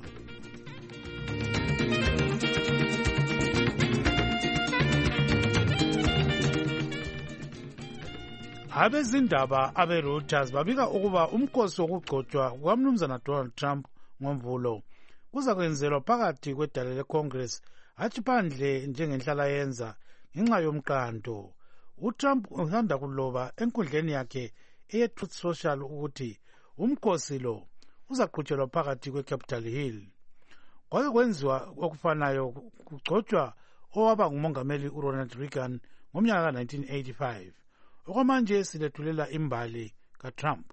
Abezindaba abe-Reuters babika ukuba umkhosi wokugcotshwa kukaMnumzana Donald Trump ngoMvulo kuza kwenzelwa phakathi kwedale leCongress hatshi phandle njengenhlala yenza ngenxa yomqando. UTrump uthanda kuloba enkundleni yakhe eye-Truth Social ukuthi umkhosi lo uzaqhutshelwa phakathi kweCapitol Hill. Kwake kwenziwa okufanayo kugcotshwa owaba ngumongameli uRonald Reagan ngomnyaka ka nineteen eighty-five. Okwamanje silethulela imbali kaTrump.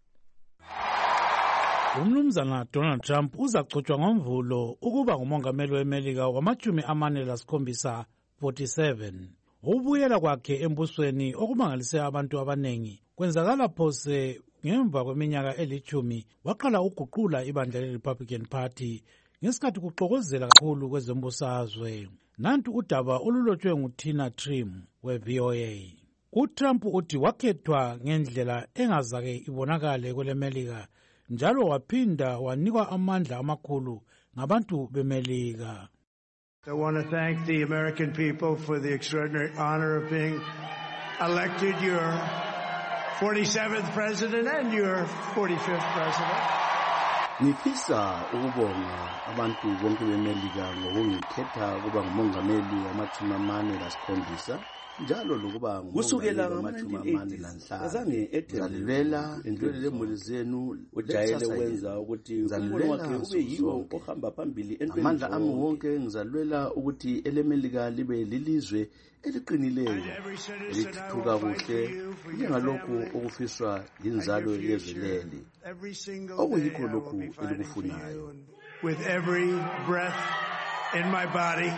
UMnumzana Donald Trump uzagcotshwa ngoMvulo ukuba ngumongameli weMelika wamachumi amane lasikhombisa forty-seven. Ubuyela kwakhe embusweni okumangalise abantu abanengi kwenzakala phose ngemva kweminyaka elithumi waqala uguqula ibandla leRepublican Party ngesikhathi kuxokozela kakhulu kwezembusazwe. Nantu udaba olulotshwe nguTina Trim we-V O A. UTrump uthi wakhethwa ngendlela engazake ibonakale kweleMelika njalo waphinda wanikwa amandla amakhulu ngabantu beMelika. I want to thank the American people for the extraordinary honor of being elected your forty-seventh president and your forty-fifth president. Ngifisa ukubonga abantu bonke beMelika ngokungikhetha kuba ngumongameli wamachumi amane lasikhombisa njalo lokuba kusukela ngama-nineteen eighties azange ethelelwela endleleni lemuli zenu ujayele wenza ukuthi umbono wakhe ube yiwo ohamba phambili entweni amandla ami wonke ngizalwela ukuthi eleMelika libe lilizwe eliqinileyo elithuthuka kuhle njengalokhu okufiswa yinzalo yezwe leli okuyikho lokhu elikufunayo. With every breath in my body,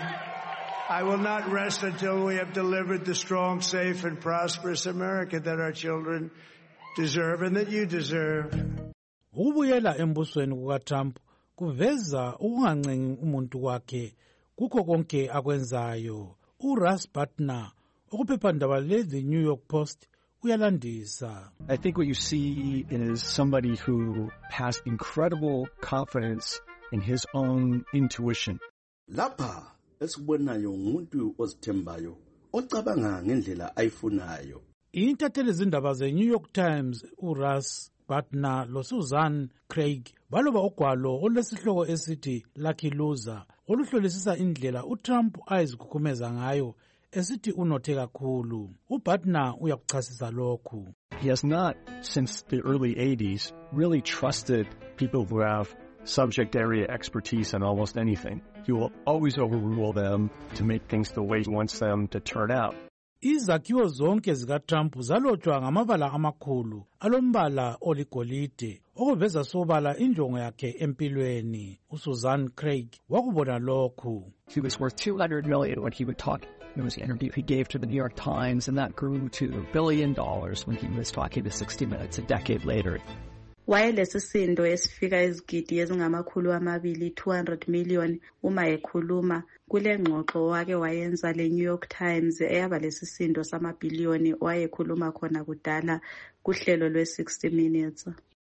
I will not rest until we have delivered the strong, safe, and prosperous America that our children deserve and that you deserve. Ukubuyela embusweni kukaTrump kuveza ukungancengi umuntu wakhe kukho konke akwenzayo. uRuss Butler okuphephandaba le-The New York Post uyalandisa. I think what you see is somebody who has incredible confidence in his own intuition. Lapha esikubonayo ngumuntu ozithembayo ocabanga ngendlela ayifunayo. Intatheli zindaba ze-New York Times uRuss Butler loSusan Craig baloba ugwalo olesihloko esithi Lucky Loser oluhlolisisa indlela uTrump ayizikhukhumeza ngayo esithi unothe kakhulu. uButler uyakuchasisa lokhu. He has not, since the early eighties, really trusted people who have subject area expertise in almost anything. He will always overrule them to make things the way he wants them to turn out. Izakhiwo zonke zikaTrump zalotshwa ngamabala amakhulu alombala oligolide okuveza sobala injongo yakhe empilweni. uSusan Craig wakubona lokhu. He was worth two hundred million when he would talk. It was an interview he gave to the New York Times, and that grew to a billion dollars when he was talking to sixty minutes a decade later. Wayelesisindo esifika izigidi ezingamakhulu amabili two hundred million uma ekhuluma kule ngxoxo wake wayenza le New York Times eyaba lesisindo samabhiliyoni wayekhuluma khona kudala kuhlelo lwe sixty minutes.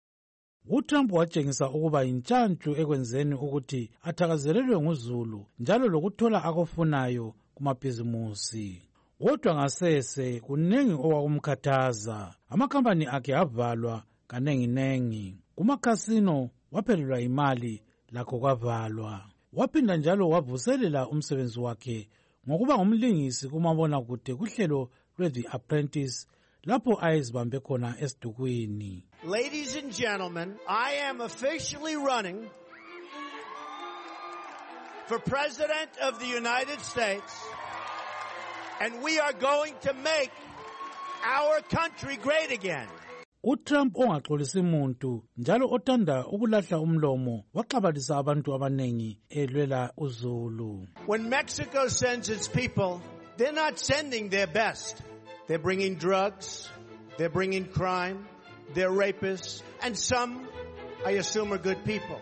uTrump watshengisa ukuba intshantshu ekwenzeni ukuthi athakazelelwe nguzulu njalo lokuthola akufunayo kumabhizimusi. Kodwa ngasese kunengi owakumkhathaza. Amakhampani akhe avalwa kanengi nengi. Kumakhasino waphelelwa imali lakho kwavalwa. waphinda njalo wavuselela umsebenzi wakhe ngokuba ngumlingisi kumabonakude kuhlelo lwe-The Apprentice lapho ayezibambe khona esidukwini. Ladies and gentlemen, I am officially running for President of the United States, and we are going to make our country great again. uTrump ongaxolisi muntu njalo othanda ukulahla umlomo waxabalisa abantu abanengi elwela uzulu. When Mexico sends its people, they're not sending their best. They're bringing drugs, they're bringing crime, they're rapists, and some, I assume, are good people.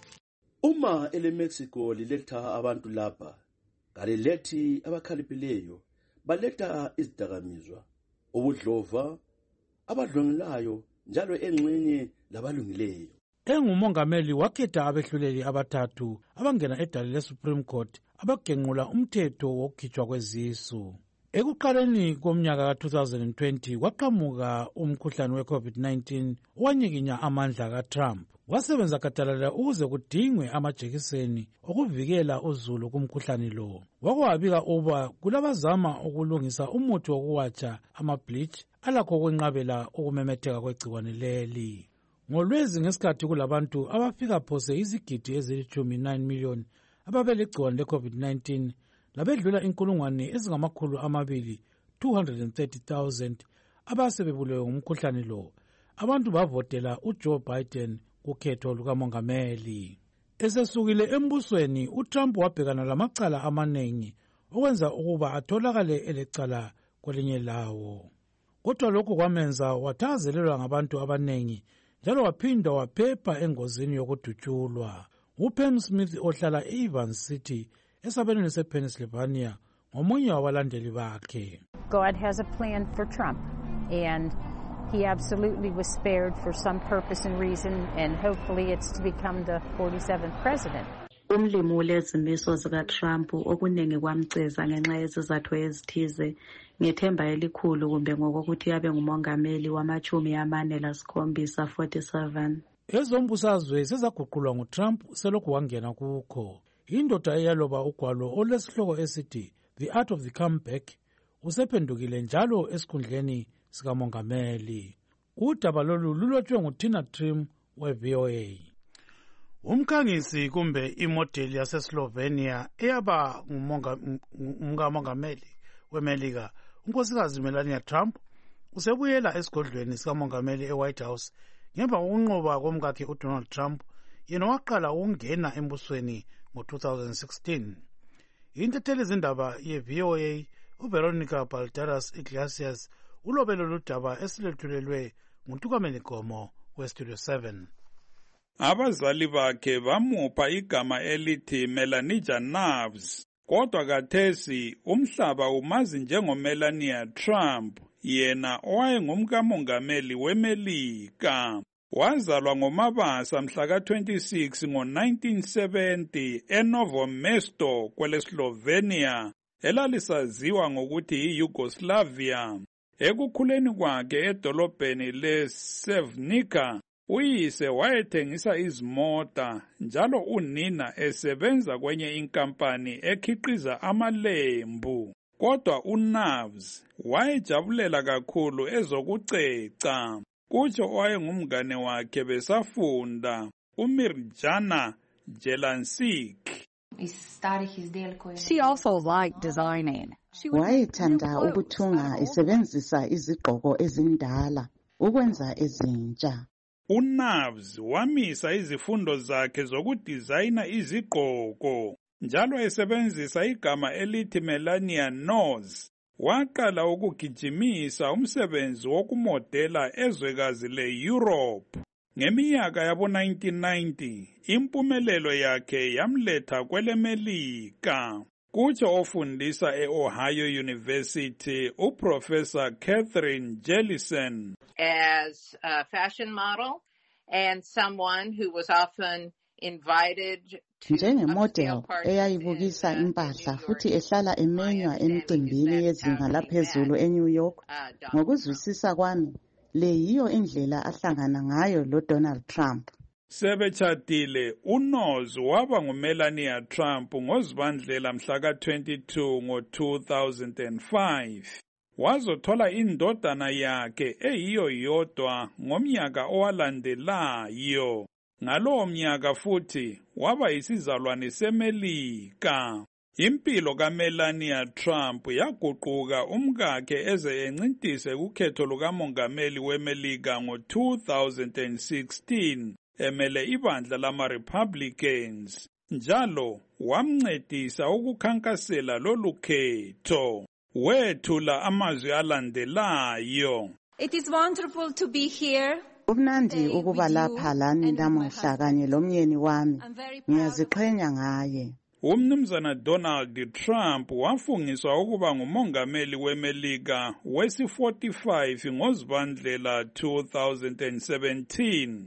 Uma ele Mexico liletha abantu lapha, kalilethi abakhaliphileyo, baletha izidakamizwa, ubudlova, abadlongelayo njalo engxenye labalungileyo. Engumongameli wakhetha abehluleli abathathu abangena edale le-Supreme Court abagenqula umthetho wokukhitshwa kwezisu. Ekuqaleni komnyaka ka two thousand twenty kwaqhamuka umkhuhlane we-COVID nineteen owanyikinya amandla kaTrump. Wasebenza gadalala ukuze kudingwe amajekiseni okuvikela uzulu kumkhuhlane lo. Wakwabika uba kulabazama ukulungisa umuthi wokuwatsha ama-bleach alakho ukwenqabela ukumemetheka kwegciwane leli. Ngolwezi ngesikhathi kulabantu abafika phose izigidi ezilitshumi nine million ababelegciwane le-COVID nineteen labedlula inkulungwane ezingamakhulu amabili two hundred thirty thousand abasebebulewe ngumkhuhlane lo. Abantu bavotela uJoe Biden kukhetho lukamongameli. Esesukile embusweni, uTrump wabhekana lamacala amanengi okwenza ukuba atholakale elecala kwelinye lawo. Kodwa lokho kwamenza wathazelelwa ngabantu abanengi njalo waphinda waphepha engozini yokudutshulwa. uPam Smith ohlala e-Evans City esabelweni sePennsylvania ngomunye wabalandeli bakhe. God has a plan for Trump, and he absolutely was spared for some purpose and reason, and hopefully it's to become the forty-seventh president. Umlimi ulezimiso zikaTrump okuningi kwamceza ngenxa yezizathu ezithize ngethemba elikhulu kumbe ngokuthi abe ngumongameli wamachumi amane lasikhombisa forty-seven. Ezombusazwe sezaguqulwa nguTrump selokhu wangena kukho. Indoda eyaloba ugwalo olesihloko esithi The Art of the Comeback usephendukile njalo esikhundleni sikamongameli. Udaba lolu lulotshwe nguTina Trim we-V O A. Umkhangisi kumbe imodeli yaseSlovenia eyaba ngumongameli weMelika unkosikazi Melania Trump usebuyela esigodlweni sikamongameli eWhite House ngemva kokunqoba komkakhe uDonald Trump yena waqala ukungena embusweni ngo-two thousand sixteen. Intatheli zindaba ye-V O A uVeronica Balderas Iglesias ulobelo ludaba esilethulelwe nguNtukameli Gomo weStudio seven. Abazali bakhe bamupha igama elithi Melanija Navs, kodwa kathesi umhlaba umazi njengoMelania Trump, yena owayengumkamongameli weMelika. Wazalwa ngoMabasa mhla ka twenty-six ngo nineteen seventy eNovo Mesto kweleSlovenia elalisaziwa ngokuthi yiYugoslavia. Ekukhuleni kwakhe edolobheni leSevnica, uyise wayethengisa izimota njalo unina esebenza kwenye inkampani ekhiqiza amalembu. Kodwa uNavs wayejabulela kakhulu ezokuceca. Kutsho owayengumngane wakhe besafunda, uMirjana Jelansik. She also liked designing. Wayethanda ukuthunga esebenzisa izigqoko ezindala ukwenza ezintsha. uNavs wamisa izifundo zakhe zokudizayina izigqoko njalo esebenzisa igama elithi Melania Nose. Waqala ukugijimisa umsebenzi wokumodela ezwekazi le-Europe. Ngeminyaka yabo nineteen ninety, impumelelo yakhe yamletha kweleMelika. Kutsho ofundisa e-Ohio University, uProfessor Catherine Jellison. As a fashion model and someone who was often invited njengemodel eyayibukisa impahla futhi ehlala emenywa emicimbini yezinga laphezulu eNew York. Ngokuzwisisa kwami, le yiyo indlela ahlangana ngayo lo Donald Trump. Sebetshadile, uNoz waba nguMelania Trump ngoZibandlela mhla ka twenty-two ngo two thousand five. Wazothola indodana yakhe eyiyo yodwa ngomnyaka owalandelayo. Ngalowo mnyaka futhi waba yisizalwane seMelika. Impilo kaMelania Trump yaguquka umkakhe eze encintise kukhetho lukamongameli weMelika ngo two thousand sixteen emele ibandla lama-Republicans. Njalo wamncedisa ukukhankasela lolu khetho. Wethula amazwi alandelayo. It is wonderful to be here. Kumnandi ukuba lapha lani namuhla kanye lomyeni wami. Ngiyaziqhenya ngaye. Umnumzana Donald Trump wafungiswa ukuba ngumongameli weMelika wesi forty-five ngoZibandlela two thousand seventeen.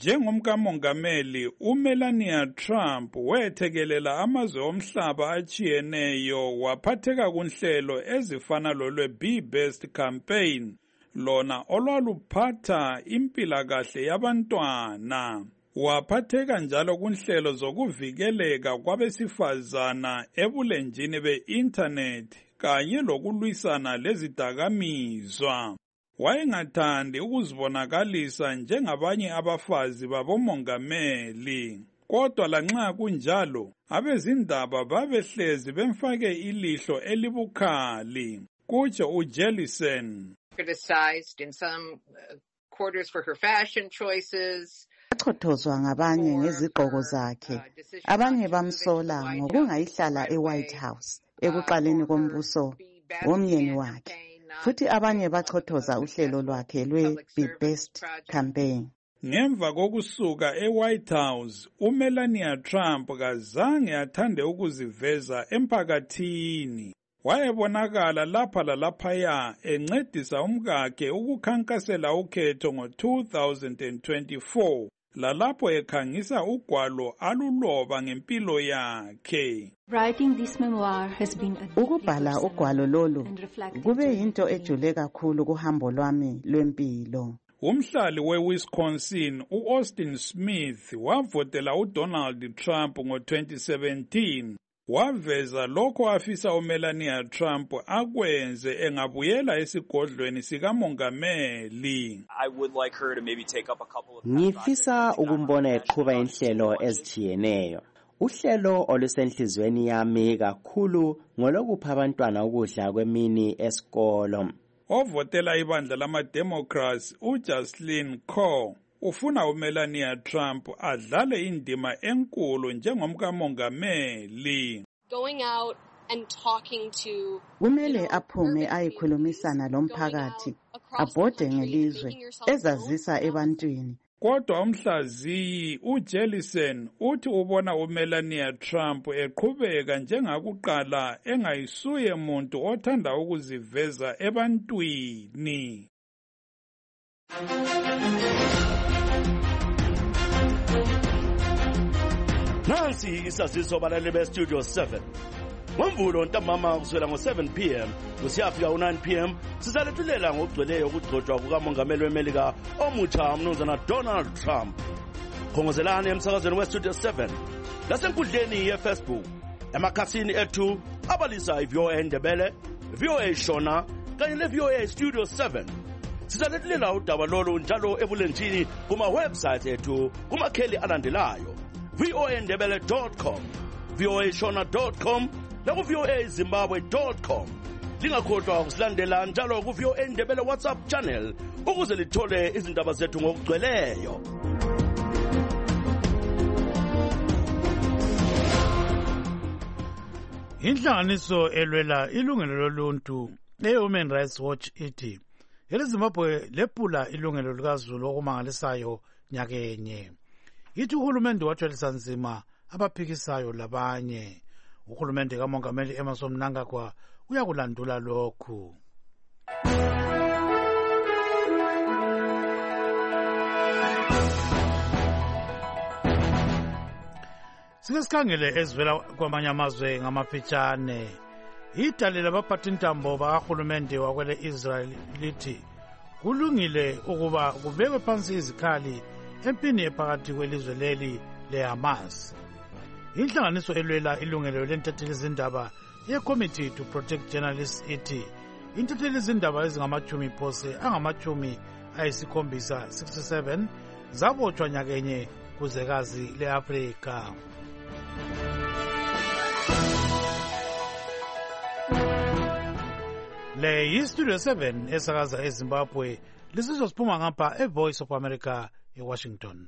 Njengomkamongameli, uMelania Trump wethekelela amazwe omhlaba achiyeneyo waphatheka kunhlelo ezifana lolwe Be Best campaign, lona olwaluphatha impilakahle yabantwana. Waphatheka njalo kunhlelo zokuvikeleka kwabesifazana ebulenjini be-internet kanye lokulwisana lezidakamizwa. Wayengathandi ukuzibonakalisa njengabanye abafazi babomongameli. Kodwa lanxa kunjalo, abezindaba babehlezi bemfake ilihlo elibukhali. Kutsho uJellison. Criticized in some quarters for her fashion choices. Wachothozwa ngabanye ngezigqoko zakhe. Abanye bamsola ngokungayihlala eWhite House ekuqaleni kombuso womyeni wakhe. Futhi abanye bachothoza uhlelo lwakhe lwe-Be Best campaign. Ngemva kokusuka eWhite House, uMelania Trump kazange athande ukuziveza emphakathini. Wayebonakala lapha lalaphaya encedisa umkakhe ukukhankasela ukhetho ngo two thousand twenty-four. Lalapho ekhangisa ugwalo aluloba ngempilo yakhe. Writing this memoir has been a Ukubhala ugwalo lolu kube yinto ejule kakhulu kuhambo lwami lwempilo. Umhlali weWisconsin uAustin Smith wavotela uDonald Trump ngo twenty seventeen. Waveza lokho afisa uMelania Trump akwenze engabuyela esigodlweni sikamongameli. I would like her to maybe take up a couple of Ngifisa ukumbona eqhuba inhlelo ezithiyeneyo. Uhlelo olusenhlizweni yami kakhulu ngolokupha abantwana ukudla kwemini esikolo. Ovotela ibandla lama-Democrats uJocelyn Coe ufuna uMelania Trump adlale indima enkulu njengomkamongameli. Going out and talking to kumele aphume ayikhulumisana lomphakathi, abhode ngelizwe ezazisa ebantwini. Kodwa umhlaziyi uJellison uthi ubona uMelania Trump eqhubeka njengakuqala engayisuye umuntu othanda ukuziveza ebantwini. Nansi isaziso balaleli beStudio seven. Ngomvulo ntambama kusukela ngo seven p m kusiyafika u nine p m sizalethulela ngokugcweleyo ukugcotshwa kukamongameli weMelika omutsha umnumzana Donald Trump. Khongozelani emsakazweni weStudio seven lasenkundleni yeFacebook, emakhasini ethu abalisa iV O A Ndebele, V O A Shona kanye neV O A Studio seven. Sizalethulela udaba lolu njalo ebulenjini kuma website ethu kumakheli alandelayo: V O A Ndebele dot com, V O A Shona dot com, naku V O A Zimbabwe dot com. Lingakhohlwa ukusilandela njalo ku V O A Ndebele WhatsApp channel ukuze lithole izindaba zethu ngokugcweleyo. Inhlanganiso elwela ilungelo loluntu le-Human Rights Watch ithi eleZimbabwe lephula ilungelo likaZulu okumangalisayo nyakenye. Ithi uhulumende wathwalisa nzima abaphikisayo labanye. Uhulumende kamongameli Emmerson Mnangagwa uyakulandula lokhu. Sike sikhangele ezivela kwamanye amazwe ngamafitshane. Idale labaphathintambo bakahulumende wakwele Israel lithi kulungile ukuba kubekwe phansi izikhali empini ephakathi kwelizwe leli leHamas. Inhlanganiso elwela ilungelo lentatheli zindaba ye-Committee to Protect Journalists ithi intatheli zindaba ezingamachumi phose angamachumi ayisikhombisa sixty-seven zabotshwa nyakenye kuzwekazi le-Afrika. Le yi-Studio seven esakaza eZimbabwe lisizwa siphuma ngapha e-Voice of America eWashington.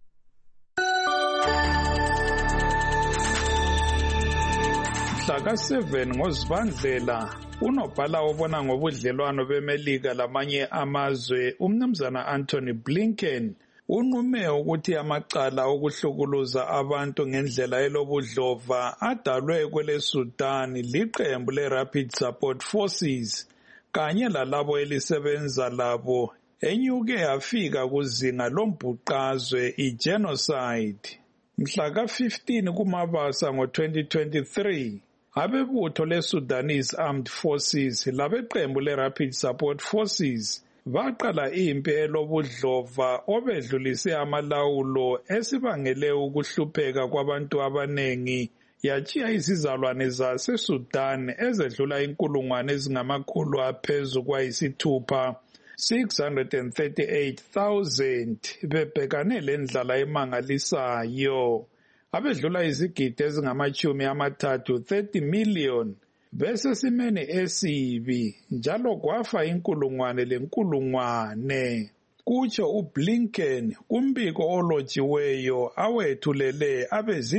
Mhlaka seven ngoZibandlela unobhala obona ngobudlelwano beMelika lamanye amazwe umnumzana Anthony Blinken unqume ukuthi amacala okuhlukuluza abantu ngendlela elobudlova adalwe kwele Sudan liqembu le-Rapid Support Forces kanye lalabo elisebenza labo enyuke yafika kuzinga lombhuqazwe i-genocide. Mhlaka fifteen kuMabasa ngo-twenty twenty-three abebutho le-Sudanese Armed Forces labeqembu le-Rapid Support Forces baqala impi elobudlova obedlulise amalawulo esibangele ukuhlupheka kwabantu abanengi yachiya izizalwane zaseSudan ezedlula inkulungwane ezingamakhulu aphezu kwayisithupha six hundred thirty-eight thousand bebhekane lendlala emangalisayo. Abedlula izigidi ezingamachumi amathathu thirty million besesimeni esibi njalo kwafa inkulungwane lenkulungwane. Kutsho uBlinken kumbiko olotshiweyo awethulele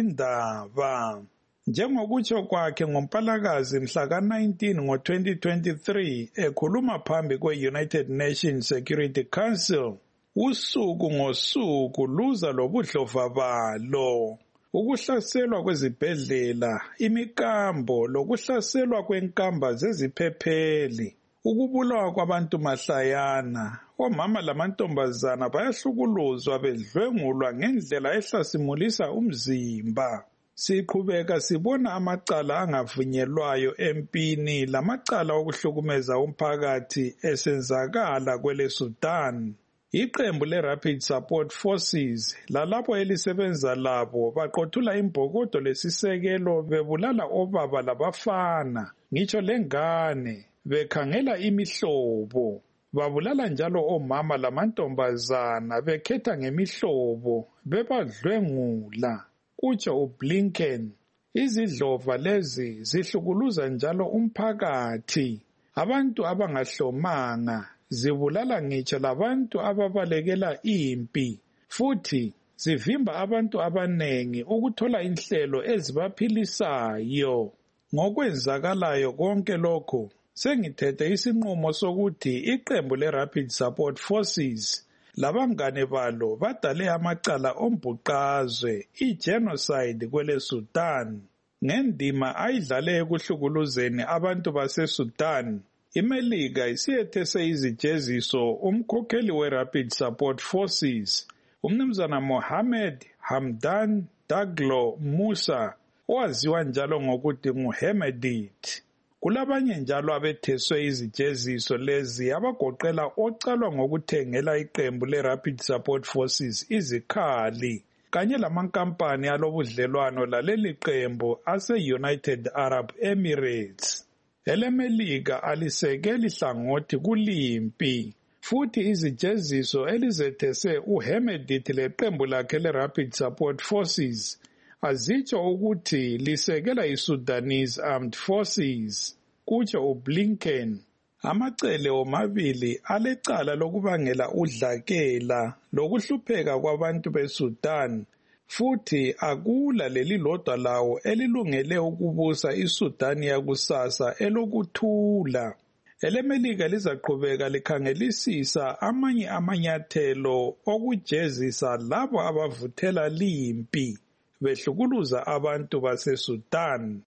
abezindaba. Njengokutsho kwakhe ngoMpalakazi mhlaka nineteen ngo-twenty twenty-three ekhuluma phambi kwe-United Nations Security Council, usuku ngosuku luza lobudlova balo. Ukuhlaselwa kwezibhedlela, imikambo lokuhlaselwa kwenkamba zeziphepheli, ukubulawa kwabantu mahlayana, omama lamantombazana bayahlukuluzwa bedlwengulwa ngendlela ehlasimulisa umzimba. Siqhubeka sibona amacala angavunyelwayo empini lamacala okuhlukumeza umphakathi esenzakala kwele Sudan. Iqembu le-Rapid Support Forces lalapho elisebenza labo baqothula imbokodo lesisekelo bebulala obaba labafana, ngitsho lengane, bekhangela imihlobo. Babulala njalo omama lamantombazana bekhetha ngemihlobo bebadlwengula. Utsho uBlinken, izidlova lezi zihlukuluza njalo umphakathi. Abantu abangahlomanga zibulala ngitsho labantu ababalekela impi, futhi zivimba abantu abanengi ukuthola inhlelo ezibaphilisayo. Ngokwenzakalayo konke lokho, sengithethe isinqumo sokuthi iqembu le-Rapid Support Forces labangane balo badale amacala ombhuqazwe i-genocide kwele Sudan. Ngendima ayidlale ekuhlukuluzeni abantu baseSudan, iMelika isiyethese izijeziso umkhokheli we-Rapid Support Forces, umnumzana Mohammed Hamdan Daglo Musa, owaziwa njalo ngokuthi nguHemedit. Kulabanye njalo abetheswe izijeziso lezi abagoqela ocalwa ngokuthengela iqembu le-Rapid Support Forces izikhali, kanye lamankampani alobudlelwano laleli qembu ase-United Arab Emirates. EleMelika alisekeli hlangothi kulimpi, futhi izijeziso elizethese uHemedit leqembu lakhe le-Rapid Support Forces azitsho ukuthi lisekela i-Sudanese Armed Forces. Kutsho uBlinken, amacele omabili alecala lokubangela udlakela lokuhlupheka kwabantu beSudan, futhi akula lelilodwa lawo elilungele ukubusa iSudan yakusasa elokuthula. EleMelika lizaqhubeka likhangelisisa amanye amanyathelo okujezisa labo abavuthela limpi behlukuluza abantu baseSudan.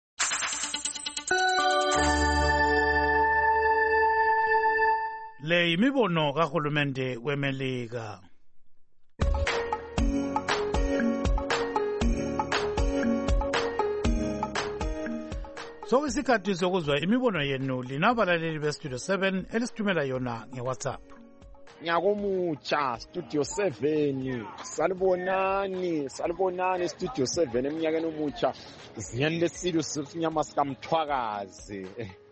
Le yimibono kahulumende weMelika. So isikhathi sokuzwa imibono yenu linabalaleli beStudio seven elisithumela yona ngeWhatsApp. nyakomutsha Studio seven salibonani salibonani Studio seven eminyakeni omutsha ziyani lesilo sinyama sikamthwakazi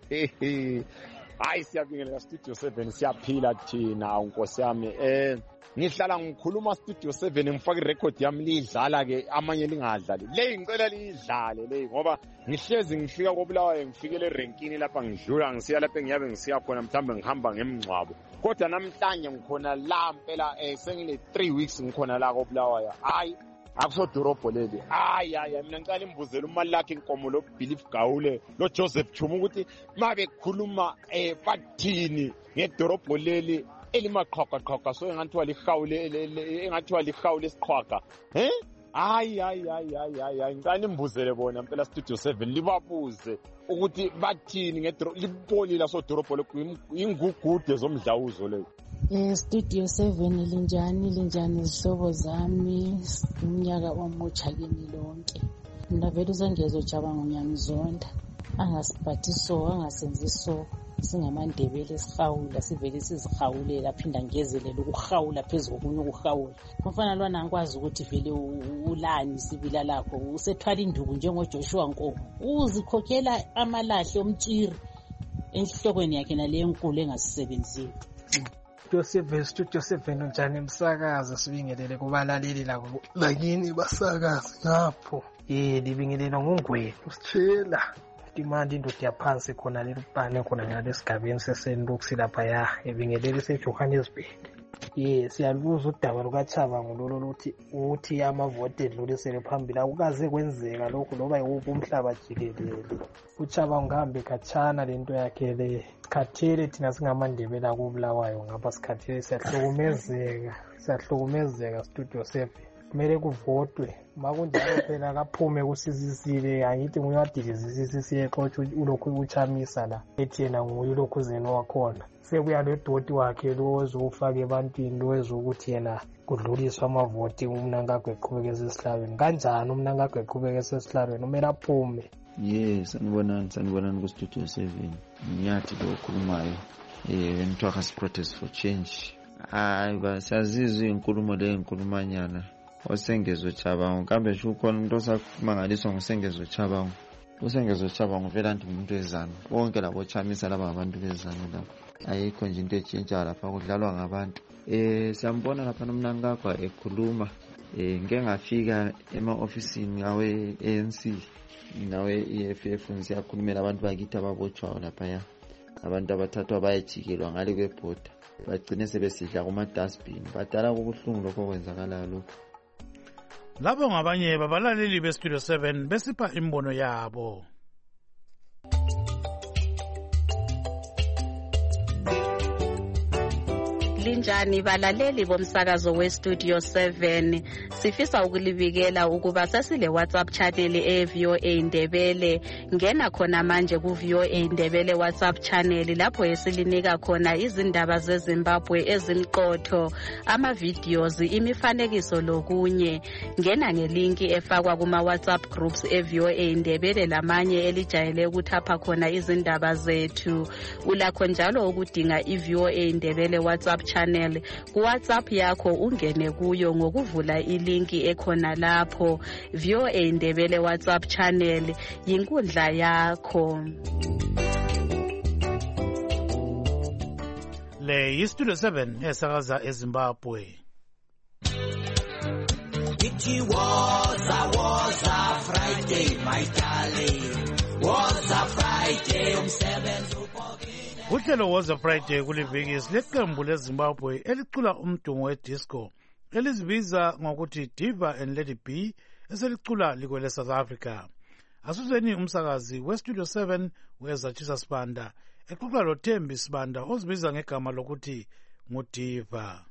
hayi siyabingelela Studio seven siyaphila thina unkosi yami eh ngihlala ngikhuluma Studio seven ngifaka irecord yami lidlala ke amanye lingadlali le ngicela lidlale le ngoba ngihlezi ngifika koBulawayo ngifikele erenkini lapha ngidlula ngisiya lapha engiyabe ngisiya khona mhlambe ngihamba ngemngcwabo kodwa namhlanje ngikhona la impela eh sengile three weeks ngikhona la koBulawayo hayi akusodorobho leli hayi hayi mina ngicela imbuzela umali lakhe inkomo lo Belief Gawule lo Joseph Chuma ukuthi mabe khuluma eh bathini ngedorobho leli elimaqhaqqa qhaqqa so engathiwa lihawule engathiwa lihawule isiqhwaga eh hayi hayi hayi hayi hayi ngicela imbuzele bona impela Studio seven libabuze ukuthi bathini ngedorobho lipolila so dorobho lokhu ingugude zomdlawuzo leyo. Eh Studio seven linjani linjani izihlobo zami umnyaka omutsha kini lonke ndavela usengezojabanga unyamzonda angasiphathi so angasenzi so singamandebele sihawula sivele sizihawulela phinda ngezelela ukuhawula phezulu kokunye ukuhawula mfana lwana ngikwazi ukuthi vele ulani sibila lakho usethwala induku njengoJoshua Nkomo uzikhokhela amalahle omtshiri enhlokweni yakhe nale enkulu engasisebenzile. Studio seven Studio seven njani emsakaza sibingelele kubalaleli lako lakini basakazi ngapho eh libingelela ngongwena usitshela imandi into yaphansi khona lelubane khona ngalesigabeni sesenduksi lapha ya ebingeleli seJohannesburg. Yes siyaluza udaba lukaChabango lolo luthi uthi amavote edlulisele phambili akukaze kwenzeka lokho loba yiwuphi umhlaba jikelele uChabango ngambe khatshana lento yakhe le sikhathele thina singamandebela koBulawayo ngapha sikhathele siyahlukumezeka siyahlukumezeka Studio seven kumele kuvotwe makunjalo phela kaphume kusisisile angithi nguyadigizisisi siyexotsha ulokhu uchamisa la ethi yena nguye lokhu zeno wakhona sekuya le doti wakhe lozofaka ebantwini lozokuthi yena kudluliswa amavoti umnankagwe eqhubeke sesihlabeni kanjani umnankagwe eqhubeke sesihlabeni umele aphume. Yes sanibonani sanibonani ku Studio seven nyathi lo khulumayo eh ngithiwa protest for change hayi basazizwe inkulumo le inkulumanyana osengezo Chabango kambe sho khona umuntu osakumangaliswa ngosengezo Chabango usengezo Chabango vela nti umuntu ezana bonke labo chamisa laba abantu bezana lapha ayikho nje into etshintsha lapha kudlalwa ngabantu eh siyambona lapha nomnankakho ekhuluma eh ngeke ngafika ema officeini yawe A N C nawe E F F ngiyakhulumela abantu bakithi ababotshwa lapha ya abantu abathathwa bayajikelwa ngale kwebhoda bagcine sebesidla kuma dustbin badala kubuhlungu lokho kwenzakala lokho. Labo ngabanye babalaleli be Studio seven besipha imbono yabo. Linjani balaleli bomsakazo we Studio seven sifisa ukulibikela ukuba sasile WhatsApp channel e V O A Ndebele ngena khona manje ku V O A Ndebele WhatsApp channel lapho esilinika khona izindaba zeZimbabwe ezimqotho ama videos imifanekiso lokunye ngena ngelinki efakwa kuma WhatsApp groups e V O A Ndebele lamanye elijayele ukuthapha khona izindaba zethu ulakho njalo ukudinga i V O A Ndebele WhatsApp channel ku WhatsApp yakho ungene kuyo ngokuvula ilinki ekhona lapho V O A Ndebele WhatsApp channel yinkundla yakho. Le yi Studio seven esakaza eZimbabwe. It was a was a Friday my darling was a Friday umsebenzi uhlelo was a Friday kuliviki isileqembu leZimbabwe elicula umdumo wedisco elizibiza ngokuthi Diva and Lady B eselicula likwele South Africa. Asuzeni umsakazi we Studio seven wezatshisa Sibanda exoxa lo Thembi Sibanda ozibiza ngegama lokuthi nguDiva.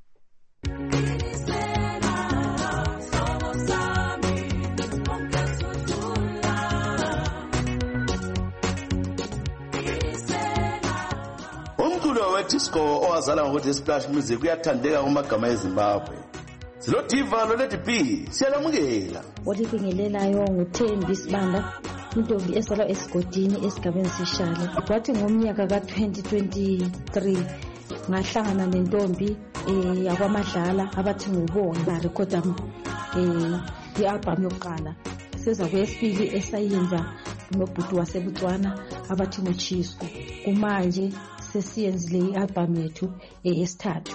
Umculo wedisco owazala ngokuthi Splash Music uyathandeka kumagama eZimbabwe. Silo Diva lo Lady B siyalamukela. Olibingelelayo nguThembi Sibanda intombi esala esigodini esigabeni sishalo. Kwathi ngomnyaka ka twenty twenty-three ngahlangana nentombi eh yakwaMadlala abathi ngubonge barekhoda eh i-album yokuqala. Seza kwesibili esayenza nobhuti waseBotswana abathi ngoChisco. Kumanje sesiyenzile i-album yethu eyesithathu.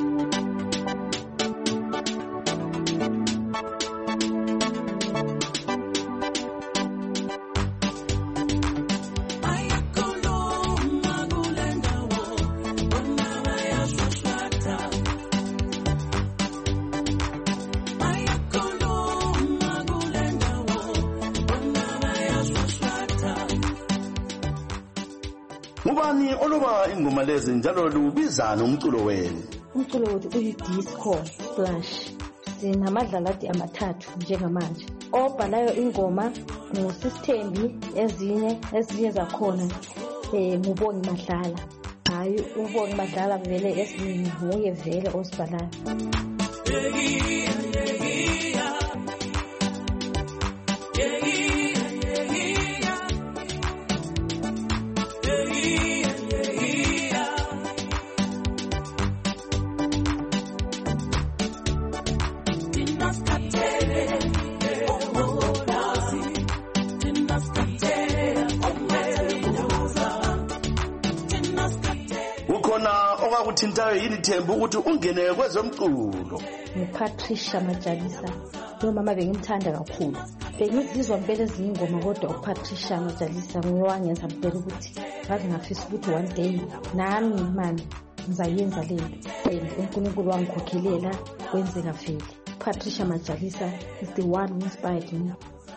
Ngubani oloba ingoma lezi njalo lubizana umculo wenu? Umculo wethu uyi-disco splash. Sinamadlalati amathathu njengamanje. Obhalayo ingoma nguSisthembi, ezinye ezinye zakhona eh ngubongi Madlala. Hayi ubongi Madlala vele esinye nguye vele osibhalayo. Okuthintayo yini Thembu ukuthi ungene kwezomculo? NguPatricia Majalisa. Lo mama bengimthanda kakhulu. Bengizizwa ngibele izingoma kodwa uPatricia Majalisa ngiwangenza ngibele ukuthi ngaze ngafisa ukuthi one day nami man ngizayenza lento. uNkulunkulu wangikhokhelela kwenzeka vele. Patricia Majalisa is the one who inspired me.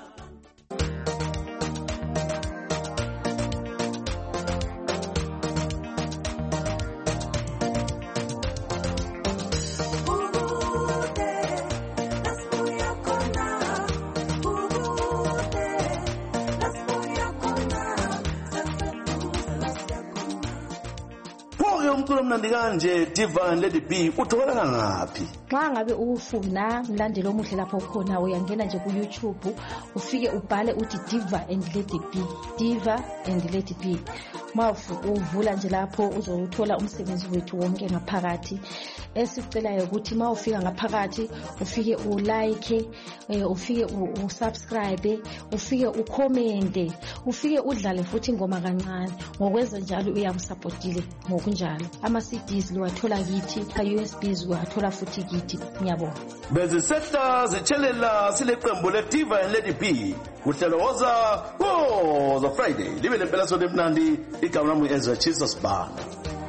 Umculo mnandi kanje Diva and Lady B uthola ngaphi? Xa ngabe ufuna umlandelo omuhle lapho khona uyangena nje ku YouTube ufike ubhale uthi Diva and Lady B, Diva and Lady B. Mafu uvula nje lapho uzothola umsebenzi wethu wonke ngaphakathi. Esicelayo ukuthi mawufika ngaphakathi ufike ulike, ufike usubscribe, ufike ucommente, ufike udlale futhi ingoma kancane. Ngokwenza njalo uyamsupportile ngokunjalo. Ama C Ds liwathola kithi, U S Bs liwathola futhi kithi. Ngiyabonga. Bezisehla zichelela sileqembu le Diva and Lady B. Uhlelo woza woza Friday. Libe lempela sonto emnandi igama lami Ezra Jesus Banda.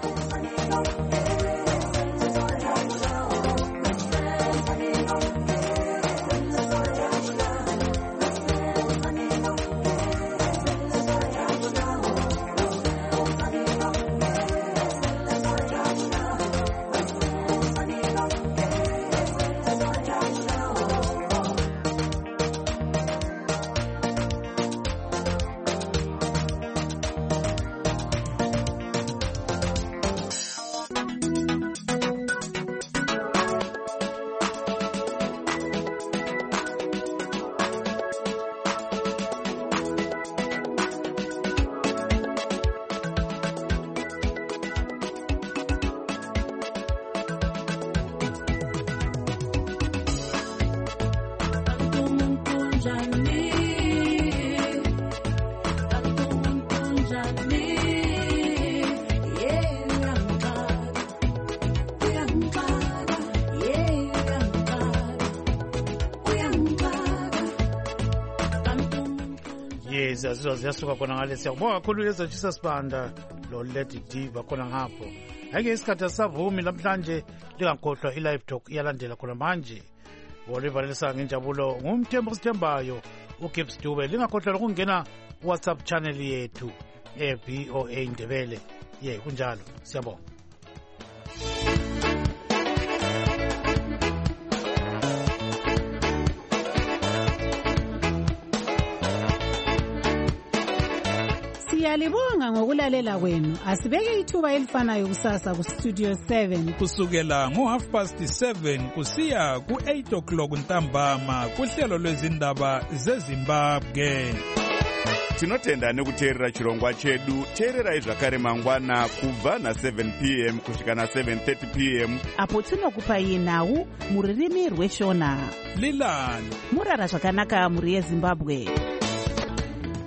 Zazizwa ziyasuka khona ngale siyabonga kakhulu Ezra Jesus Banda lo Lady Diva khona ngapho. Ake isikhathi asavumi namhlanje lingakhohlwa i live talk iyalandela khona manje. Oliver Lesa ngenjabulo ngumthembu sithembayo uGibbs Dube. Lingakhohlwa ukungena WhatsApp channel yethu e B O A Ndebele. Ye kunjalo siyabonga. Siyalibonga ngokulalela kwenu. Asibeke ithuba elifanayo kusasa ku Studio seven kusukela ngo half past seven kusiya ku eight o'clock ntambama kuhlelo lwezindaba zeZimbabwe. tinotenda nekuteerera chirongwa chedu. Teererai zvakare mangwana kubva na seven p m kusvika na seven thirty p m apo tinokupai nhau mururimi rweshona. Lilani murara zvakanaka muri yeZimbabwe.